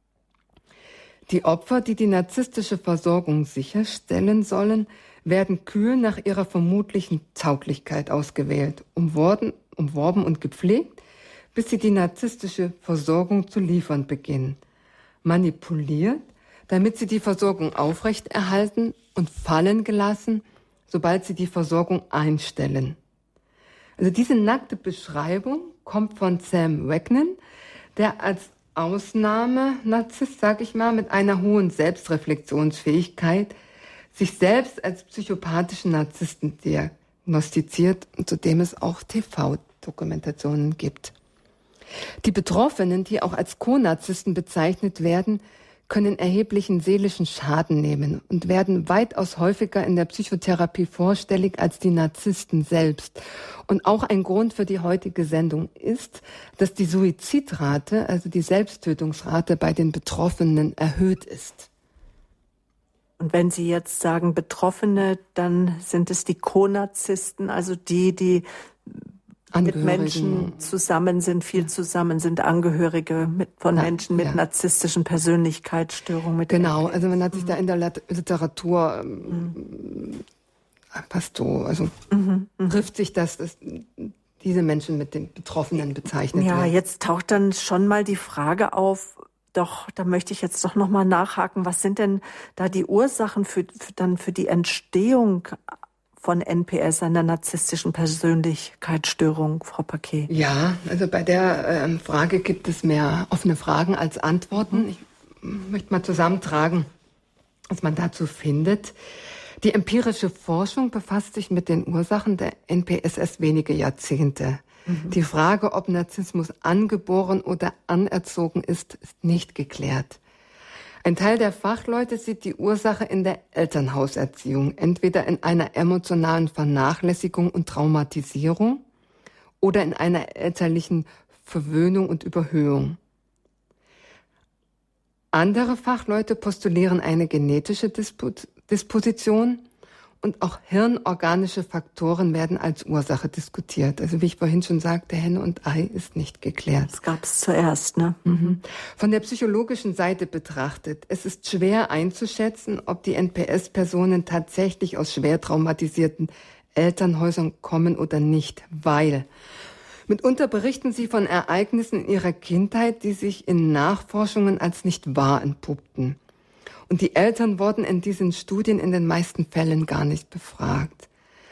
Die Opfer, die die narzisstische Versorgung sicherstellen sollen, werden kühl nach ihrer vermutlichen Tauglichkeit ausgewählt, umworben, umworben und gepflegt, bis sie die narzisstische Versorgung zu liefern beginnen. Manipuliert, damit sie die Versorgung aufrechterhalten und fallen gelassen, sobald sie die Versorgung einstellen. Also diese nackte Beschreibung kommt von Sam Wagner, der als Ausnahme-Narzisst, sag ich mal, mit einer hohen Selbstreflexionsfähigkeit sich selbst als psychopathischen Narzissten diagnostiziert und zu dem es auch T V-Dokumentationen gibt. Die Betroffenen, die auch als Co-Narzissten bezeichnet werden, können erheblichen seelischen Schaden nehmen und werden weitaus häufiger in der Psychotherapie vorstellig als die Narzissten selbst. Und auch ein Grund für die heutige Sendung ist, dass die Suizidrate, also die Selbsttötungsrate bei den Betroffenen erhöht ist. Und wenn Sie jetzt sagen Betroffene, dann sind es die Co-Narzissten, also die, die mit Menschen zusammen sind, viel zusammen sind, Angehörige mit, von Na, Menschen mit ja. narzisstischen Persönlichkeitsstörungen. Mit genau, also man hat sich mhm. da in der Literatur ähm, fast so, also mhm. trifft sich das, dass diese Menschen mit den Betroffenen bezeichnet ja, werden. Ja, jetzt taucht dann schon mal die Frage auf, doch, da möchte ich jetzt doch noch mal nachhaken, was sind denn da die Ursachen für, für dann für die Entstehung von N P S, einer narzisstischen Persönlichkeitsstörung, Frau Paquet? Ja, also bei der ähm, Frage gibt es mehr offene Fragen als Antworten. Ich möchte mal zusammentragen, was man dazu findet. Die empirische Forschung befasst sich mit den Ursachen der N P S erst wenige Jahrzehnte. Mhm. Die Frage, ob Narzissmus angeboren oder anerzogen ist, ist nicht geklärt. Ein Teil der Fachleute sieht die Ursache in der Elternhauserziehung, entweder in einer emotionalen Vernachlässigung und Traumatisierung oder in einer elterlichen Verwöhnung und Überhöhung. Andere Fachleute postulieren eine genetische Disput- Disposition und auch hirnorganische Faktoren werden als Ursache diskutiert. Also wie ich vorhin schon sagte, Henne und Ei ist nicht geklärt. Das gab es zuerst, ne? Mhm. Von der psychologischen Seite betrachtet, es ist schwer einzuschätzen, ob die N P S-Personen tatsächlich aus schwer traumatisierten Elternhäusern kommen oder nicht, weil mitunter berichten sie von Ereignissen in ihrer Kindheit, die sich in Nachforschungen als nicht wahr entpuppten. Und die Eltern wurden in diesen Studien in den meisten Fällen gar nicht befragt.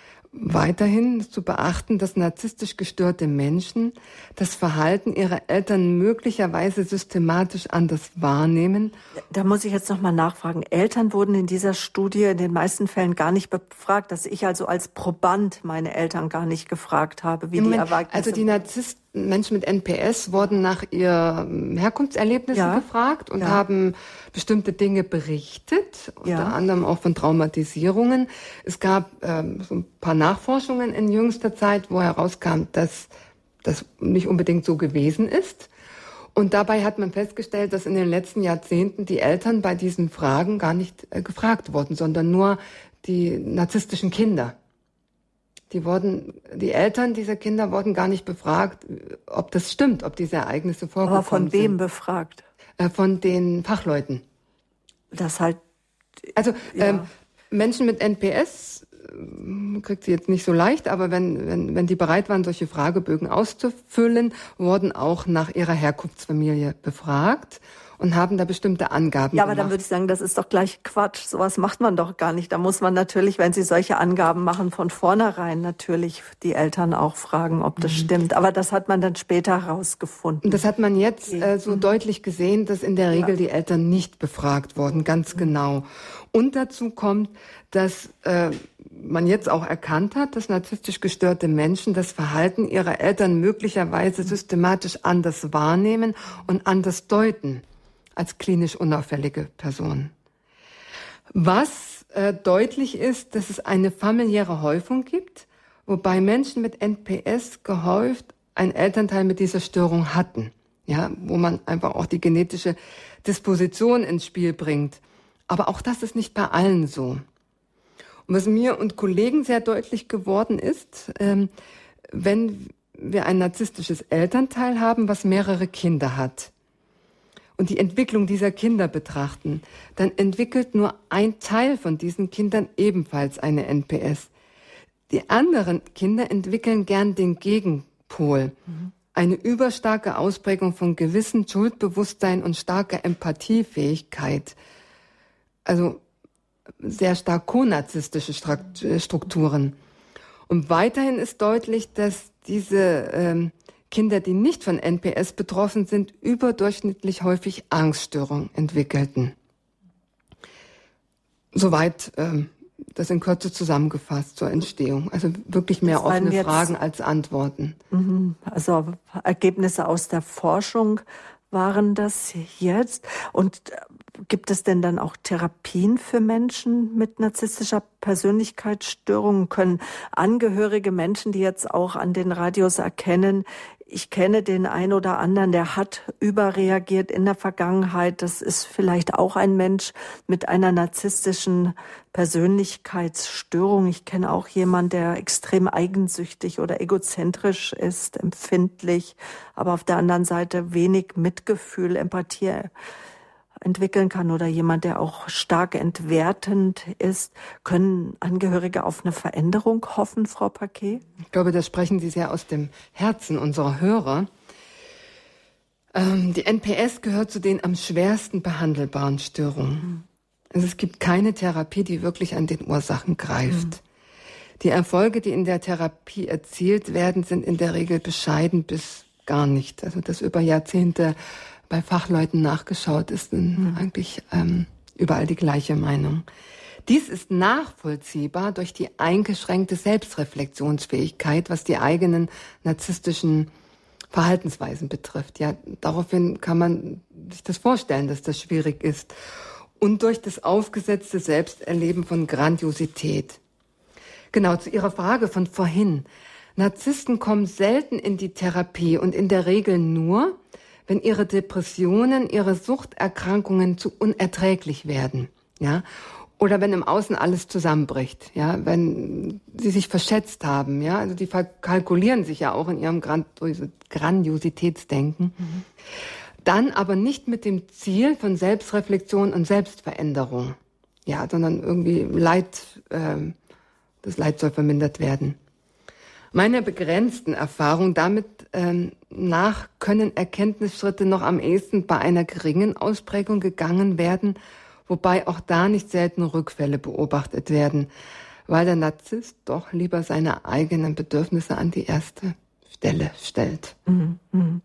Weiterhin ist zu beachten, dass narzisstisch gestörte Menschen das Verhalten ihrer Eltern möglicherweise systematisch anders wahrnehmen. Da muss ich jetzt noch mal nachfragen. Eltern wurden in dieser Studie in den meisten Fällen gar nicht befragt, dass ich also als Proband meine Eltern gar nicht gefragt habe, wie Moment, die Ereignisse. Also die Narzissten, Menschen mit N P S wurden nach ihren Herkunftserlebnissen ja. gefragt und ja. haben bestimmte Dinge berichtet, unter ja. anderem auch von Traumatisierungen. Es gab ähm, so ein paar Nachforschungen in jüngster Zeit, wo herauskam, dass das nicht unbedingt so gewesen ist. Und dabei hat man festgestellt, dass in den letzten Jahrzehnten die Eltern bei diesen Fragen gar nicht äh, gefragt wurden, sondern nur die narzisstischen Kinder. Die wurden, die Eltern dieser Kinder wurden gar nicht befragt, ob das stimmt, ob diese Ereignisse vorgekommen sind. Aber von wem sind. befragt? Äh, von den Fachleuten. Das halt. Also ja. ähm, Menschen mit N P S äh, kriegt sie jetzt nicht so leicht, aber wenn, wenn, wenn die bereit waren, solche Fragebögen auszufüllen, wurden auch nach ihrer Herkunftsfamilie befragt und haben da bestimmte Angaben Ja, aber gemacht. dann würde ich sagen, das ist doch gleich Quatsch. Sowas macht man doch gar nicht. Da muss man natürlich, wenn Sie solche Angaben machen, von vornherein natürlich die Eltern auch fragen, ob das mhm. stimmt. Aber das hat man dann später herausgefunden. Und das hat man jetzt äh, so mhm. deutlich gesehen, dass in der Regel ja. die Eltern nicht befragt wurden, ganz mhm. genau. Und dazu kommt, dass äh, man jetzt auch erkannt hat, dass narzisstisch gestörte Menschen das Verhalten ihrer Eltern möglicherweise systematisch anders wahrnehmen und anders deuten als klinisch unauffällige Person. Was äh, deutlich ist, dass es eine familiäre Häufung gibt, wobei Menschen mit N P S gehäuft einen Elternteil mit dieser Störung hatten, ja, wo man einfach auch die genetische Disposition ins Spiel bringt. Aber auch das ist nicht bei allen so. Und was mir und Kollegen sehr deutlich geworden ist, ähm, wenn wir ein narzisstisches Elternteil haben, was mehrere Kinder hat, und die Entwicklung dieser Kinder betrachten, dann entwickelt nur ein Teil von diesen Kindern ebenfalls eine N P S. Die anderen Kinder entwickeln gern den Gegenpol. Mhm. Eine überstarke Ausprägung von Gewissen, Schuldbewusstsein und starker Empathiefähigkeit. Also sehr stark konarzistische Strukturen. Und weiterhin ist deutlich, dass diese ähm, Kinder, die nicht von N P S betroffen sind, überdurchschnittlich häufig Angststörungen entwickelten. Soweit ähm, das in Kürze zusammengefasst zur Entstehung. Also wirklich mehr offene jetzt, Fragen als Antworten. Also Ergebnisse aus der Forschung waren das jetzt. Und gibt es denn dann auch Therapien für Menschen mit narzisstischer Persönlichkeitsstörung? Können Angehörige Menschen, die jetzt auch an den Radios erkennen, ich kenne den einen oder anderen, der hat überreagiert in der Vergangenheit. Das ist vielleicht auch ein Mensch mit einer narzisstischen Persönlichkeitsstörung. Ich kenne auch jemanden, der extrem eigensüchtig oder egozentrisch ist, empfindlich, aber auf der anderen Seite wenig Mitgefühl, Empathie entwickeln kann, oder jemand, der auch stark entwertend ist. Können Angehörige auf eine Veränderung hoffen, Frau Paquet? Ich glaube, da sprechen Sie sehr aus dem Herzen unserer Hörer. Ähm, die N P S gehört zu den am schwersten behandelbaren Störungen. Mhm. Also es gibt keine Therapie, die wirklich an den Ursachen greift. Mhm. Die Erfolge, die in der Therapie erzielt werden, sind in der Regel bescheiden bis gar nicht. Also das über Jahrzehnte bei Fachleuten nachgeschaut, ist mhm. eigentlich ähm, überall die gleiche Meinung. Dies ist nachvollziehbar durch die eingeschränkte Selbstreflexionsfähigkeit, was die eigenen narzisstischen Verhaltensweisen betrifft. Ja, daraufhin kann man sich das vorstellen, dass das schwierig ist. Und durch das aufgesetzte Selbsterleben von Grandiosität. Genau, zu Ihrer Frage von vorhin. Narzissten kommen selten in die Therapie und in der Regel nur, wenn ihre Depressionen, ihre Suchterkrankungen zu unerträglich werden. Ja, oder wenn im Außen alles zusammenbricht, ja, wenn sie sich verschätzt haben, ja, also die verkalkulieren sich ja auch in ihrem Grandiositätsdenken, mhm. dann aber nicht mit dem Ziel von Selbstreflexion und Selbstveränderung, ja, sondern irgendwie Leid, äh, das Leid soll vermindert werden. Meiner begrenzten Erfahrung damit ähm, nach können Erkenntnisschritte noch am ehesten bei einer geringen Ausprägung gegangen werden, wobei auch da nicht selten Rückfälle beobachtet werden, weil der Narzisst doch lieber seine eigenen Bedürfnisse an die erste Stelle stellt. Mhm. Mhm.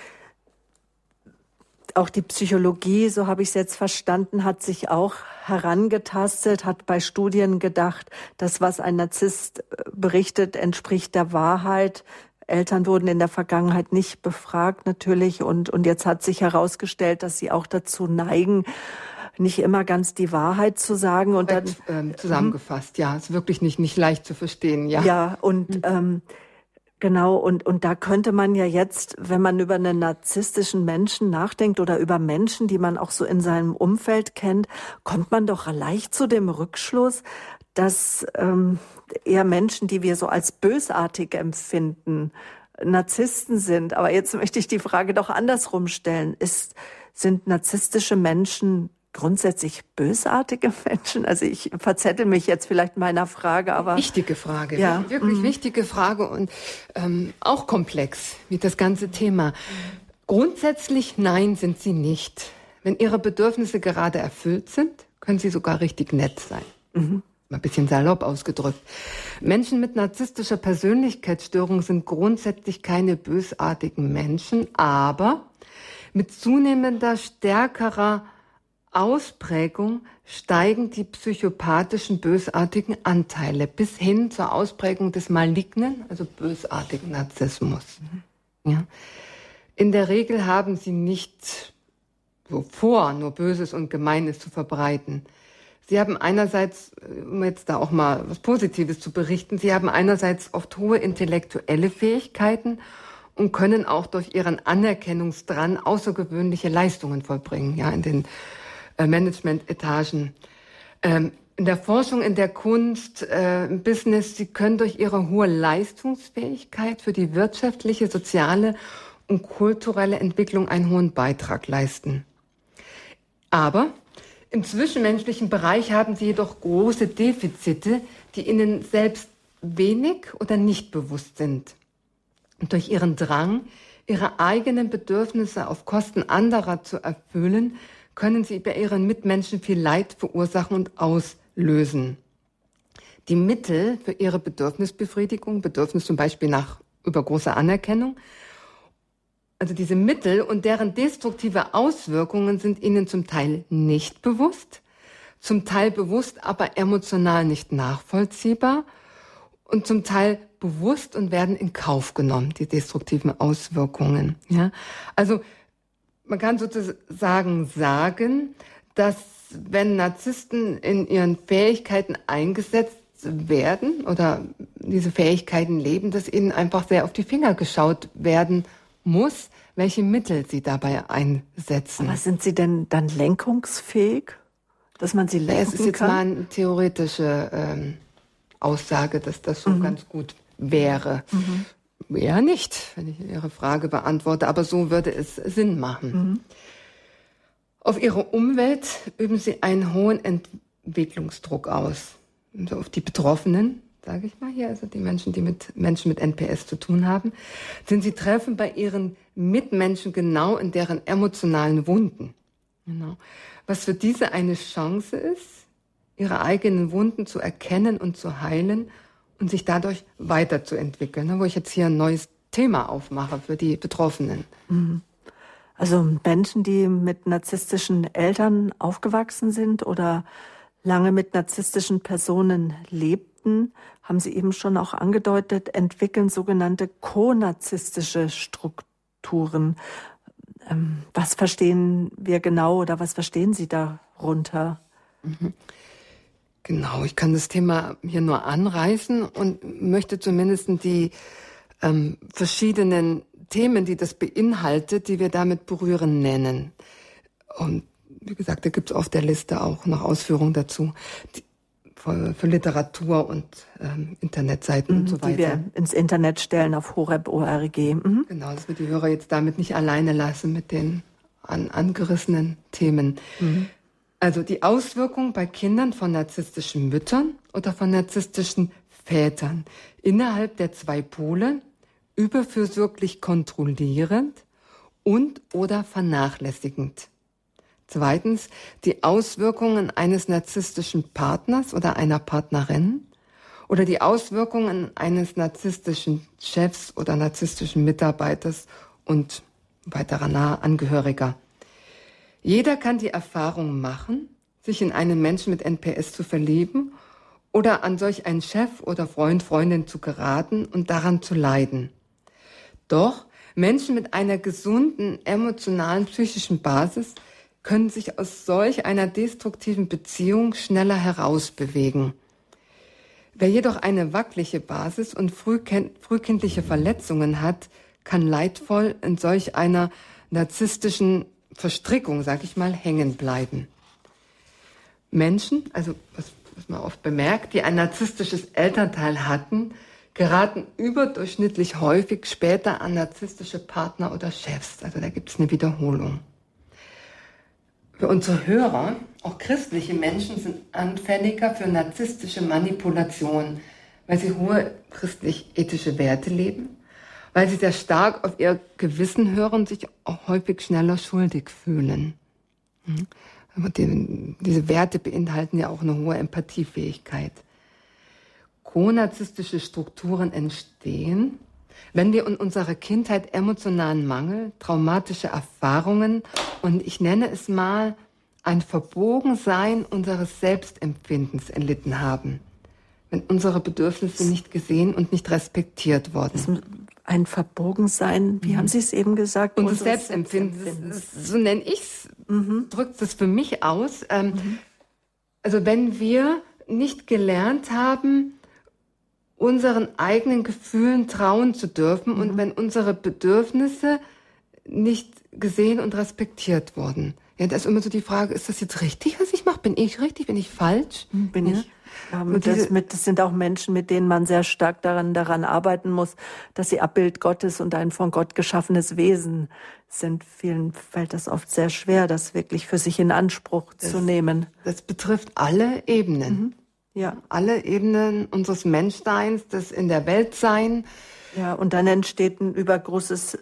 Auch die Psychologie, so habe ich es jetzt verstanden, hat sich auch herangetastet, hat bei Studien gedacht, das, was ein Narzisst berichtet, entspricht der Wahrheit. Eltern wurden in der Vergangenheit nicht befragt natürlich und, und jetzt hat sich herausgestellt, dass sie auch dazu neigen, nicht immer ganz die Wahrheit zu sagen. Und dann, ähm, zusammengefasst, ja, ist wirklich nicht, nicht leicht zu verstehen, ja. Ja, und mhm. ähm, genau, und, und da könnte man ja jetzt, wenn man über einen narzisstischen Menschen nachdenkt oder über Menschen, die man auch so in seinem Umfeld kennt, kommt man doch leicht zu dem Rückschluss, dass ähm, eher Menschen, die wir so als bösartig empfinden, Narzissten sind. Aber jetzt möchte ich die Frage doch andersrum stellen. Ist, sind narzisstische Menschen grundsätzlich bösartige Menschen? Also ich verzettel mich jetzt vielleicht meiner Frage, aber... Wichtige Frage, ja. wirklich mhm. wichtige Frage und ähm, auch komplex, wie das ganze Thema. Grundsätzlich nein, sind sie nicht. Wenn ihre Bedürfnisse gerade erfüllt sind, können sie sogar richtig nett sein. Mhm. Mal ein bisschen salopp ausgedrückt. Menschen mit narzisstischer Persönlichkeitsstörung sind grundsätzlich keine bösartigen Menschen, aber mit zunehmender, stärkerer Ausprägung steigen die psychopathischen, bösartigen Anteile bis hin zur Ausprägung des malignen, also bösartigen Narzissmus. Mhm. Ja. In der Regel haben sie nicht so vor, nur Böses und Gemeines zu verbreiten. Sie haben einerseits, um jetzt da auch mal was Positives zu berichten, sie haben einerseits oft hohe intellektuelle Fähigkeiten und können auch durch ihren Anerkennungsdrang außergewöhnliche Leistungen vollbringen, ja, in den Management-Etagen. Ähm, in der Forschung, in der Kunst, äh, im Business, sie können durch ihre hohe Leistungsfähigkeit für die wirtschaftliche, soziale und kulturelle Entwicklung einen hohen Beitrag leisten. Aber im zwischenmenschlichen Bereich haben sie jedoch große Defizite, die ihnen selbst wenig oder nicht bewusst sind. Und durch ihren Drang, ihre eigenen Bedürfnisse auf Kosten anderer zu erfüllen, können sie bei ihren Mitmenschen viel Leid verursachen und auslösen. Die Mittel für ihre Bedürfnisbefriedigung, Bedürfnis zum Beispiel nach übergroßer Anerkennung, also diese Mittel und deren destruktive Auswirkungen sind ihnen zum Teil nicht bewusst, zum Teil bewusst, aber emotional nicht nachvollziehbar und zum Teil bewusst und werden in Kauf genommen, die destruktiven Auswirkungen. Ja, also man kann sozusagen sagen, dass wenn Narzissten in ihren Fähigkeiten eingesetzt werden oder diese Fähigkeiten leben, dass ihnen einfach sehr auf die Finger geschaut werden muss, welche Mittel sie dabei einsetzen. Aber sind sie denn dann lenkungsfähig, dass man sie lenken kann? Es ist jetzt kann? mal eine theoretische ähm, Aussage, dass das so mhm. ganz gut wäre. Mhm. Eher nicht, wenn ich Ihre Frage beantworte, aber so würde es Sinn machen. Mhm. Auf Ihre Umwelt üben Sie einen hohen Entwicklungsdruck aus. Also auf die Betroffenen, sage ich mal hier, also die Menschen, die mit Menschen mit N P S zu tun haben, denn Sie treffen bei Ihren Mitmenschen genau in deren emotionalen Wunden. Genau. Was für diese eine Chance ist, ihre eigenen Wunden zu erkennen und zu heilen und sich dadurch weiterzuentwickeln, wo ich jetzt hier ein neues Thema aufmache für die Betroffenen. Mhm. Also Menschen, die mit narzisstischen Eltern aufgewachsen sind oder lange mit narzisstischen Personen lebten, haben Sie eben schon auch angedeutet, entwickeln sogenannte konarzisstische Strukturen. Ähm, was verstehen wir genau oder was verstehen Sie darunter? Mhm. Genau, ich kann das Thema hier nur anreißen und möchte zumindest die ähm, verschiedenen Themen, die das beinhaltet, die wir damit berühren, nennen. Und wie gesagt, da gibt es auf der Liste auch noch Ausführungen dazu, die, für, für Literatur und ähm, Internetseiten mhm, und so weiter. Die wir ins Internet stellen auf horeb punkt org. Mhm. Genau, dass wir die Hörer jetzt damit nicht alleine lassen mit den an, angerissenen Themen. Mhm. Also die Auswirkungen bei Kindern von narzisstischen Müttern oder von narzisstischen Vätern innerhalb der zwei Pole, überfürsorglich kontrollierend und oder vernachlässigend. Zweitens, die Auswirkungen eines narzisstischen Partners oder einer Partnerin oder die Auswirkungen eines narzisstischen Chefs oder narzisstischen Mitarbeiters und weiterer naher Angehöriger. Jeder kann die Erfahrung machen, sich in einen Menschen mit N P S zu verlieben oder an solch einen Chef oder Freund, Freundin zu geraten und daran zu leiden. Doch Menschen mit einer gesunden, emotionalen, psychischen Basis können sich aus solch einer destruktiven Beziehung schneller herausbewegen. Wer jedoch eine wackelige Basis und frühkindliche Verletzungen hat, kann leidvoll in solch einer narzisstischen Verstrickung, sag ich mal, hängen bleiben. Menschen, also was, was man oft bemerkt, die ein narzisstisches Elternteil hatten, geraten überdurchschnittlich häufig später an narzisstische Partner oder Chefs. Also da gibt es eine Wiederholung. Für unsere Hörer, auch christliche Menschen, sind anfälliger für narzisstische Manipulation, weil sie hohe christlich-ethische Werte leben, weil sie sehr stark auf ihr Gewissen hören und sich auch häufig schneller schuldig fühlen. Die, diese Werte beinhalten ja auch eine hohe Empathiefähigkeit. Konarzisstische Strukturen entstehen, wenn wir in unserer Kindheit emotionalen Mangel, traumatische Erfahrungen und ich nenne es mal ein Verbogensein unseres Selbstempfindens erlitten haben. Wenn unsere Bedürfnisse nicht gesehen und nicht respektiert wurden. Ein Verbogensein, wie mhm. haben Sie es eben gesagt? Unser Selbstempfinden, Selbstempfinden. So nenne ich es, mhm. drückt es für mich aus. Ähm, mhm. Also wenn wir nicht gelernt haben, unseren eigenen Gefühlen trauen zu dürfen mhm. und wenn unsere Bedürfnisse nicht gesehen und respektiert wurden. Ja, da ist immer so die Frage, ist das jetzt richtig, was ich mache? Bin ich richtig? Bin ich falsch? Bin ja? ich. Ja, das, mit, das sind auch Menschen, mit denen man sehr stark daran, daran arbeiten muss, dass sie Abbild Gottes und ein von Gott geschaffenes Wesen sind. Vielen fällt das oft sehr schwer, das wirklich für sich in Anspruch das, zu nehmen. Das betrifft alle Ebenen. Mhm. Ja, alle Ebenen unseres Menschseins, das in der Welt sein. Ja, und dann entsteht ein übergroßes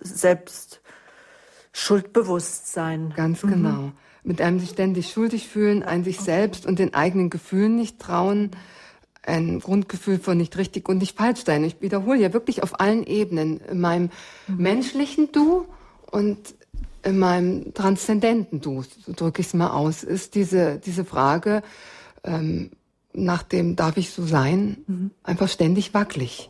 Selbstschuldbewusstsein. Ganz genau. Mhm. Mit einem sich ständig schuldig fühlen, ein sich selbst und den eigenen Gefühlen nicht trauen, ein Grundgefühl von nicht richtig und nicht falsch sein. Ich wiederhole ja wirklich auf allen Ebenen, in meinem mhm. menschlichen Du und in meinem transzendenten Du, so drücke ich es mal aus, ist diese, diese Frage, ähm, nach dem darf ich so sein, mhm. einfach ständig wackelig.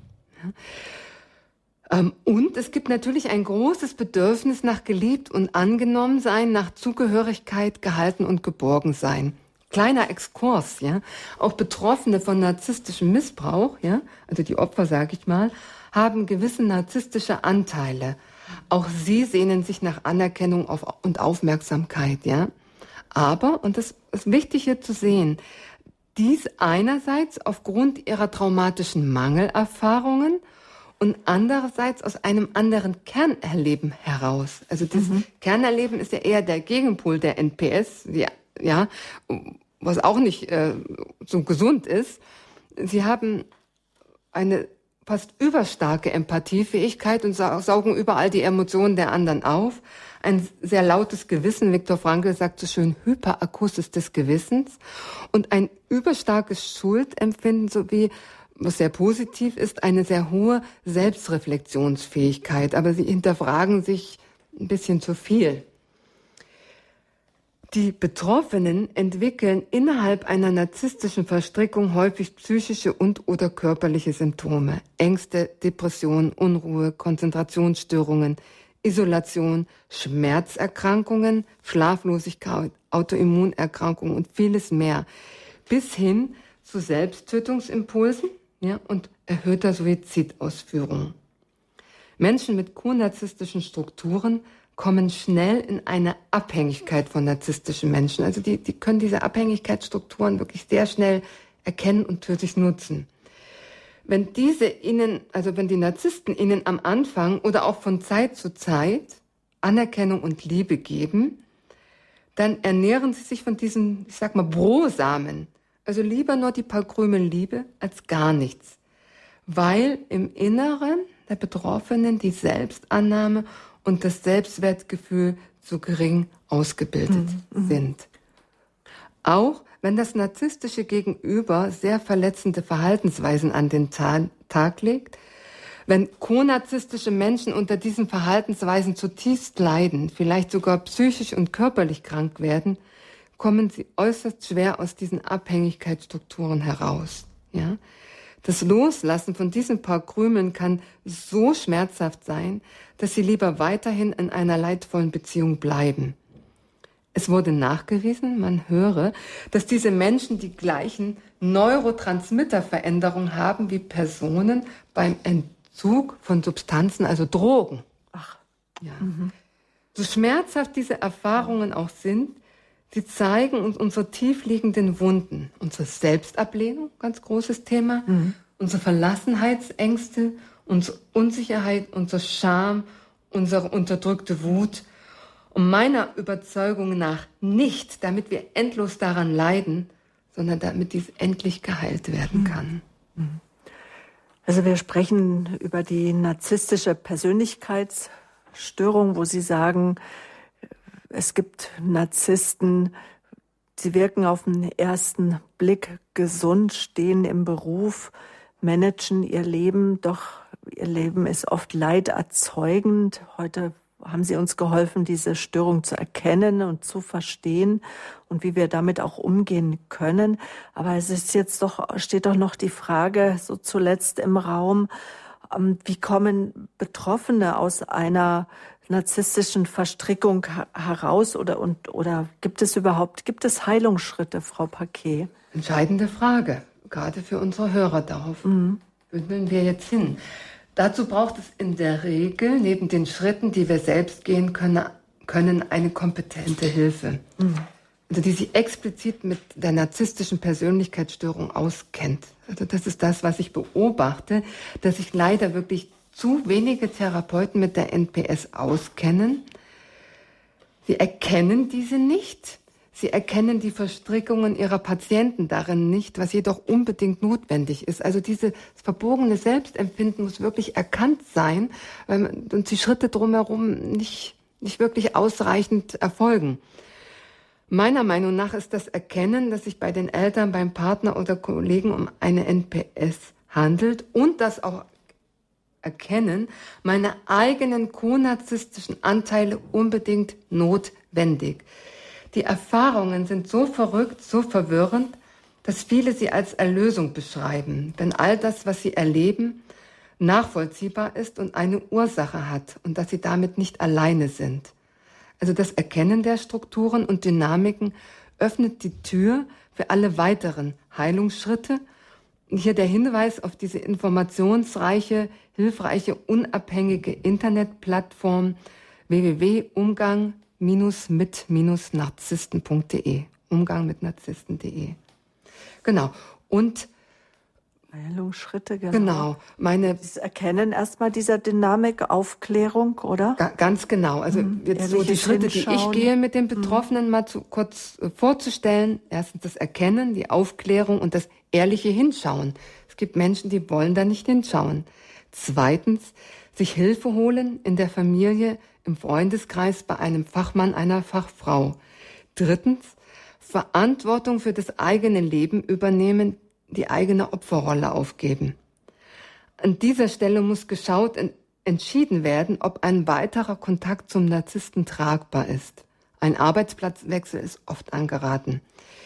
Ja. Ähm, und es gibt natürlich ein großes Bedürfnis nach geliebt und angenommen sein, nach Zugehörigkeit, gehalten und geborgen sein. Kleiner Exkurs, ja. Auch Betroffene von narzisstischem Missbrauch, ja, also die Opfer, sage ich mal, haben gewisse narzisstische Anteile. Auch sie sehnen sich nach Anerkennung auf, und Aufmerksamkeit, ja. Aber, und das ist wichtig hier zu sehen, dies einerseits aufgrund ihrer traumatischen Mangelerfahrungen und andererseits aus einem anderen Kernerleben heraus. Also das mhm. Kernerleben ist ja eher der Gegenpol der N P S, ja, ja, was auch nicht äh, so gesund ist. Sie haben eine fast überstarke Empathiefähigkeit und saugen überall die Emotionen der anderen auf. Ein sehr lautes Gewissen, Viktor Frankl sagt so schön, Hyperakusis des Gewissens und ein überstarkes Schuldempfinden sowie, was sehr positiv ist, eine sehr hohe Selbstreflexionsfähigkeit. Aber sie hinterfragen sich ein bisschen zu viel. Die Betroffenen entwickeln innerhalb einer narzisstischen Verstrickung häufig psychische und oder körperliche Symptome. Ängste, Depressionen, Unruhe, Konzentrationsstörungen, Isolation, Schmerzerkrankungen, Schlaflosigkeit, Autoimmunerkrankungen und vieles mehr. Bis hin zu Selbsttötungsimpulsen, ja, und erhöhter Suizidausführung. Menschen mit konarzisstischen Strukturen kommen schnell in eine Abhängigkeit von narzisstischen Menschen. Also die, die können diese Abhängigkeitsstrukturen wirklich sehr schnell erkennen und für sich nutzen. Wenn diese ihnen, also wenn die Narzissten ihnen am Anfang oder auch von Zeit zu Zeit Anerkennung und Liebe geben, dann ernähren sie sich von diesen, ich sag mal, Brosamen. Also lieber nur die paar Krümel Liebe als gar nichts. Weil im Inneren der Betroffenen die Selbstannahme und das Selbstwertgefühl zu gering ausgebildet mhm. sind. Auch wenn das narzisstische Gegenüber sehr verletzende Verhaltensweisen an den Tag legt, wenn konarzistische Menschen unter diesen Verhaltensweisen zutiefst leiden, vielleicht sogar psychisch und körperlich krank werden, kommen sie äußerst schwer aus diesen Abhängigkeitsstrukturen heraus. Ja? Das Loslassen von diesen paar Krümeln kann so schmerzhaft sein, dass sie lieber weiterhin in einer leidvollen Beziehung bleiben. Es wurde nachgewiesen, man höre, dass diese Menschen die gleichen Neurotransmitterveränderungen haben wie Personen beim Entzug von Substanzen, also Drogen. Ach. Ja. Mhm. So schmerzhaft diese Erfahrungen auch sind, sie zeigen uns unsere tiefliegenden Wunden, unsere Selbstablehnung, ganz großes Thema, mhm. unsere Verlassenheitsängste, unsere Unsicherheit, unsere Scham, unsere unterdrückte Wut. Und meiner Überzeugung nach nicht, damit wir endlos daran leiden, sondern damit dies endlich geheilt werden kann. Also wir sprechen über die narzisstische Persönlichkeitsstörung, wo Sie sagen, es gibt Narzissten, sie wirken auf den ersten Blick gesund, stehen im Beruf, managen ihr Leben, doch ihr Leben ist oft leiderzeugend. Heute haben Sie uns geholfen, diese Störung zu erkennen und zu verstehen und wie wir damit auch umgehen können. Aber es ist jetzt doch, steht doch noch die Frage so zuletzt im Raum, wie kommen Betroffene aus einer narzisstischen Verstrickung heraus oder, und, oder gibt es überhaupt, gibt es Heilungsschritte, Frau Paquet? Entscheidende Frage, gerade für unsere Hörer. Darauf mhm. bündeln wir jetzt hin. Dazu braucht es in der Regel, neben den Schritten, die wir selbst gehen können, können eine kompetente Hilfe, mhm. also die sich explizit mit der narzisstischen Persönlichkeitsstörung auskennt. Also das ist das, was ich beobachte, dass sich leider wirklich zu wenige Therapeuten mit der N P S auskennen. Sie erkennen diese nicht. Sie erkennen die Verstrickungen ihrer Patienten darin nicht, was jedoch unbedingt notwendig ist. Also dieses verbogene Selbstempfinden muss wirklich erkannt sein, weil man, und die Schritte drumherum nicht, nicht wirklich ausreichend erfolgen. Meiner Meinung nach ist das Erkennen, dass sich bei den Eltern, beim Partner oder Kollegen um eine N P S handelt und das auch Erkennen meine eigenen konarzistischen Anteile unbedingt notwendig. Die Erfahrungen sind so verrückt, so verwirrend, dass viele sie als Erlösung beschreiben, wenn all das, was sie erleben, nachvollziehbar ist und eine Ursache hat und dass sie damit nicht alleine sind. Also das Erkennen der Strukturen und Dynamiken öffnet die Tür für alle weiteren Heilungsschritte. Hier der Hinweis auf diese informationsreiche, hilfreiche, unabhängige Internetplattform w w w punkt umgang mit narzissten punkt d e. Umgang mit narzissten punkt d e. Genau. Und Heilungsschritte, genau. Genau. Meine das Erkennen erstmal dieser Dynamik, Aufklärung, oder? Ga, ganz genau. Also mhm. jetzt so die Schritte, hinschauen. die ich gehe, mit den Betroffenen mhm. mal zu, kurz äh, vorzustellen. Erstens das Erkennen, die Aufklärung und das ehrliche Hinschauen. Es gibt Menschen, die wollen da nicht hinschauen. Zweitens, sich Hilfe holen in der Familie, im Freundeskreis, bei einem Fachmann, einer Fachfrau. Drittens, Verantwortung für das eigene Leben übernehmen, die eigene Opferrolle aufgeben. An dieser Stelle muss geschaut entschieden werden, ob ein weiterer Kontakt zum Narzissten tragbar ist. Ein Arbeitsplatzwechsel ist oft angeraten.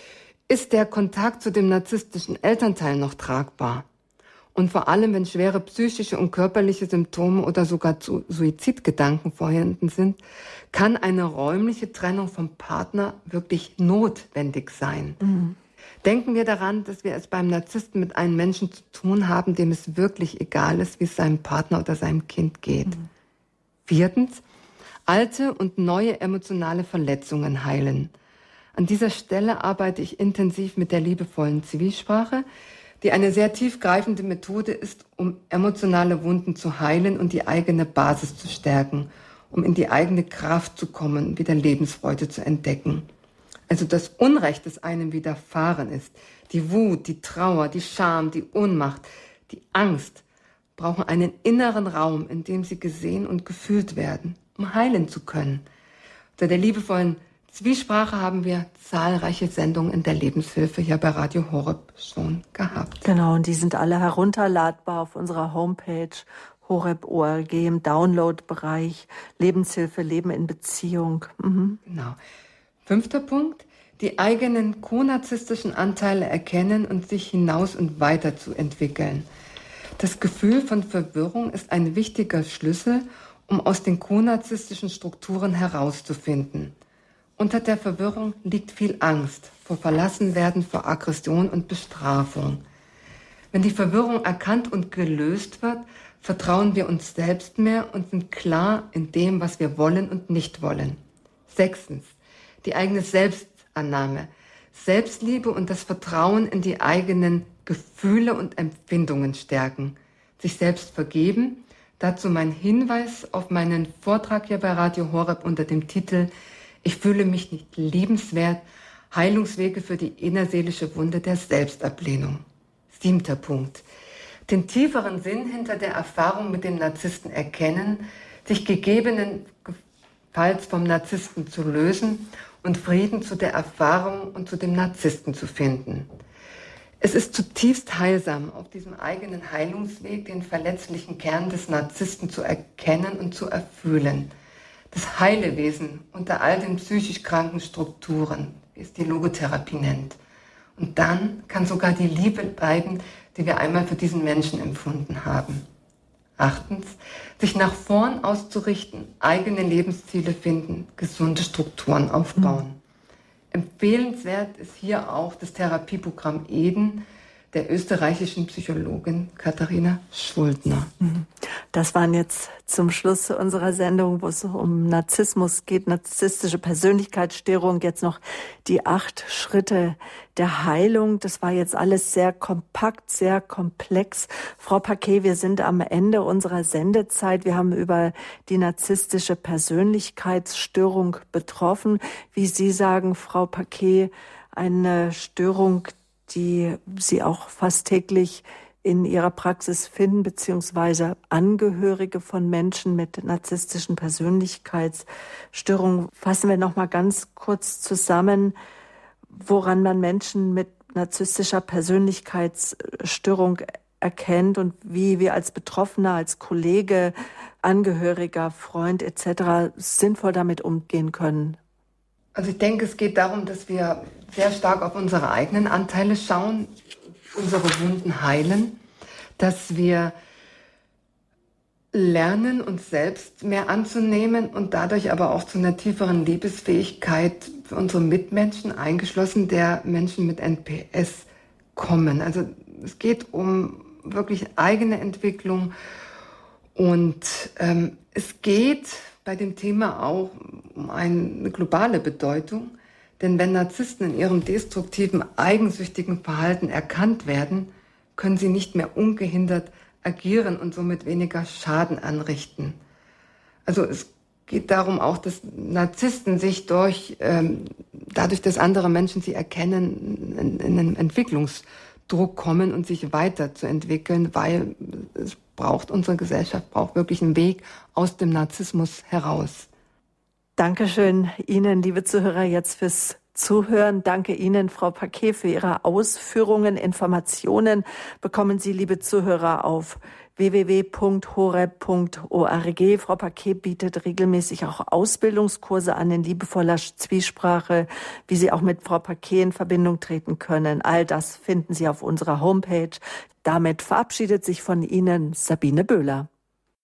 Ist der Kontakt zu dem narzisstischen Elternteil noch tragbar? Und vor allem, wenn schwere psychische und körperliche Symptome oder sogar Suizidgedanken vorhanden sind, kann eine räumliche Trennung vom Partner wirklich notwendig sein. Mhm. Denken wir daran, dass wir es beim Narzissten mit einem Menschen zu tun haben, dem es wirklich egal ist, wie es seinem Partner oder seinem Kind geht. Mhm. Viertens, alte und neue emotionale Verletzungen heilen. An dieser Stelle arbeite ich intensiv mit der liebevollen Zwiesprache, die eine sehr tiefgreifende Methode ist, um emotionale Wunden zu heilen und die eigene Basis zu stärken, um in die eigene Kraft zu kommen, wieder Lebensfreude zu entdecken. Also das Unrecht, das einem widerfahren ist, die Wut, die Trauer, die Scham, die Ohnmacht, die Angst, brauchen einen inneren Raum, in dem sie gesehen und gefühlt werden, um heilen zu können. Unter der liebevollen Zwiesprache haben wir zahlreiche Sendungen in der Lebenshilfe hier bei Radio Horeb schon gehabt. Genau, und die sind alle herunterladbar auf unserer Homepage horeb punkt org im Download-Bereich Lebenshilfe, Leben in Beziehung. Mhm. Genau. Fünfter Punkt, die eigenen konarzistischen Anteile erkennen und sich hinaus und weiterzuentwickeln. Das Gefühl von Verwirrung ist ein wichtiger Schlüssel, um aus den konarzistischen Strukturen herauszufinden. Unter der Verwirrung liegt viel Angst vor Verlassenwerden, vor Aggression und Bestrafung. Wenn die Verwirrung erkannt und gelöst wird, vertrauen wir uns selbst mehr und sind klar in dem, was wir wollen und nicht wollen. Sechstens, die eigene Selbstannahme, Selbstliebe und das Vertrauen in die eigenen Gefühle und Empfindungen stärken. Sich selbst vergeben, dazu mein Hinweis auf meinen Vortrag hier bei Radio Horeb unter dem Titel Ich fühle mich nicht liebenswert, Heilungswege für die innerseelische Wunde der Selbstablehnung. Siebter Punkt. Den tieferen Sinn hinter der Erfahrung mit dem Narzissten erkennen, sich gegebenenfalls vom Narzissten zu lösen und Frieden zu der Erfahrung und zu dem Narzissten zu finden. Es ist zutiefst heilsam, auf diesem eigenen Heilungsweg den verletzlichen Kern des Narzissten zu erkennen und zu erfühlen. Das heile Wesen unter all den psychisch kranken Strukturen, wie es die Logotherapie nennt. Und dann kann sogar die Liebe bleiben, die wir einmal für diesen Menschen empfunden haben. Achtens, sich nach vorn auszurichten, eigene Lebensziele finden, gesunde Strukturen aufbauen. Mhm. Empfehlenswert ist hier auch das Therapieprogramm Eden der österreichischen Psychologin Katharina Schuldner. Das waren jetzt zum Schluss unserer Sendung, wo es um Narzissmus geht, narzisstische Persönlichkeitsstörung, jetzt noch die acht Schritte der Heilung. Das war jetzt alles sehr kompakt, sehr komplex. Frau Paquet, wir sind am Ende unserer Sendezeit. Wir haben über die narzisstische Persönlichkeitsstörung betroffen. Wie Sie sagen, Frau Paquet, eine Störung, die Sie auch fast täglich in Ihrer Praxis finden, beziehungsweise Angehörige von Menschen mit narzisstischen Persönlichkeitsstörungen. Fassen wir noch mal ganz kurz zusammen, woran man Menschen mit narzisstischer Persönlichkeitsstörung erkennt und wie wir als Betroffener, als Kollege, Angehöriger, Freund et cetera sinnvoll damit umgehen können. Also ich denke, es geht darum, dass wir sehr stark auf unsere eigenen Anteile schauen, unsere Wunden heilen, dass wir lernen, uns selbst mehr anzunehmen und dadurch aber auch zu einer tieferen Liebesfähigkeit für unsere Mitmenschen, eingeschlossen der Menschen mit N P S, kommen. Also es geht um wirklich eigene Entwicklung und ähm, es geht bei dem Thema auch um eine globale Bedeutung. Denn wenn Narzissten in ihrem destruktiven, eigensüchtigen Verhalten erkannt werden, können sie nicht mehr ungehindert agieren und somit weniger Schaden anrichten. Also es geht darum auch, dass Narzissten sich durch, ähm, dadurch, dass andere Menschen sie erkennen, in, in einen Entwicklungsdruck kommen und sich weiterzuentwickeln, weil es braucht, unsere Gesellschaft braucht wirklich einen Weg aus dem Narzissmus heraus. Dankeschön Ihnen, liebe Zuhörer, jetzt fürs Zuhören. Danke Ihnen, Frau Paquet, für Ihre Ausführungen. Informationen bekommen Sie, liebe Zuhörer, auf w w w punkt horeb punkt org. Frau Paquet bietet regelmäßig auch Ausbildungskurse an in liebevoller Zwiesprache, wie Sie auch mit Frau Paquet in Verbindung treten können. All das finden Sie auf unserer Homepage. Damit verabschiedet sich von Ihnen Sabine Böhler.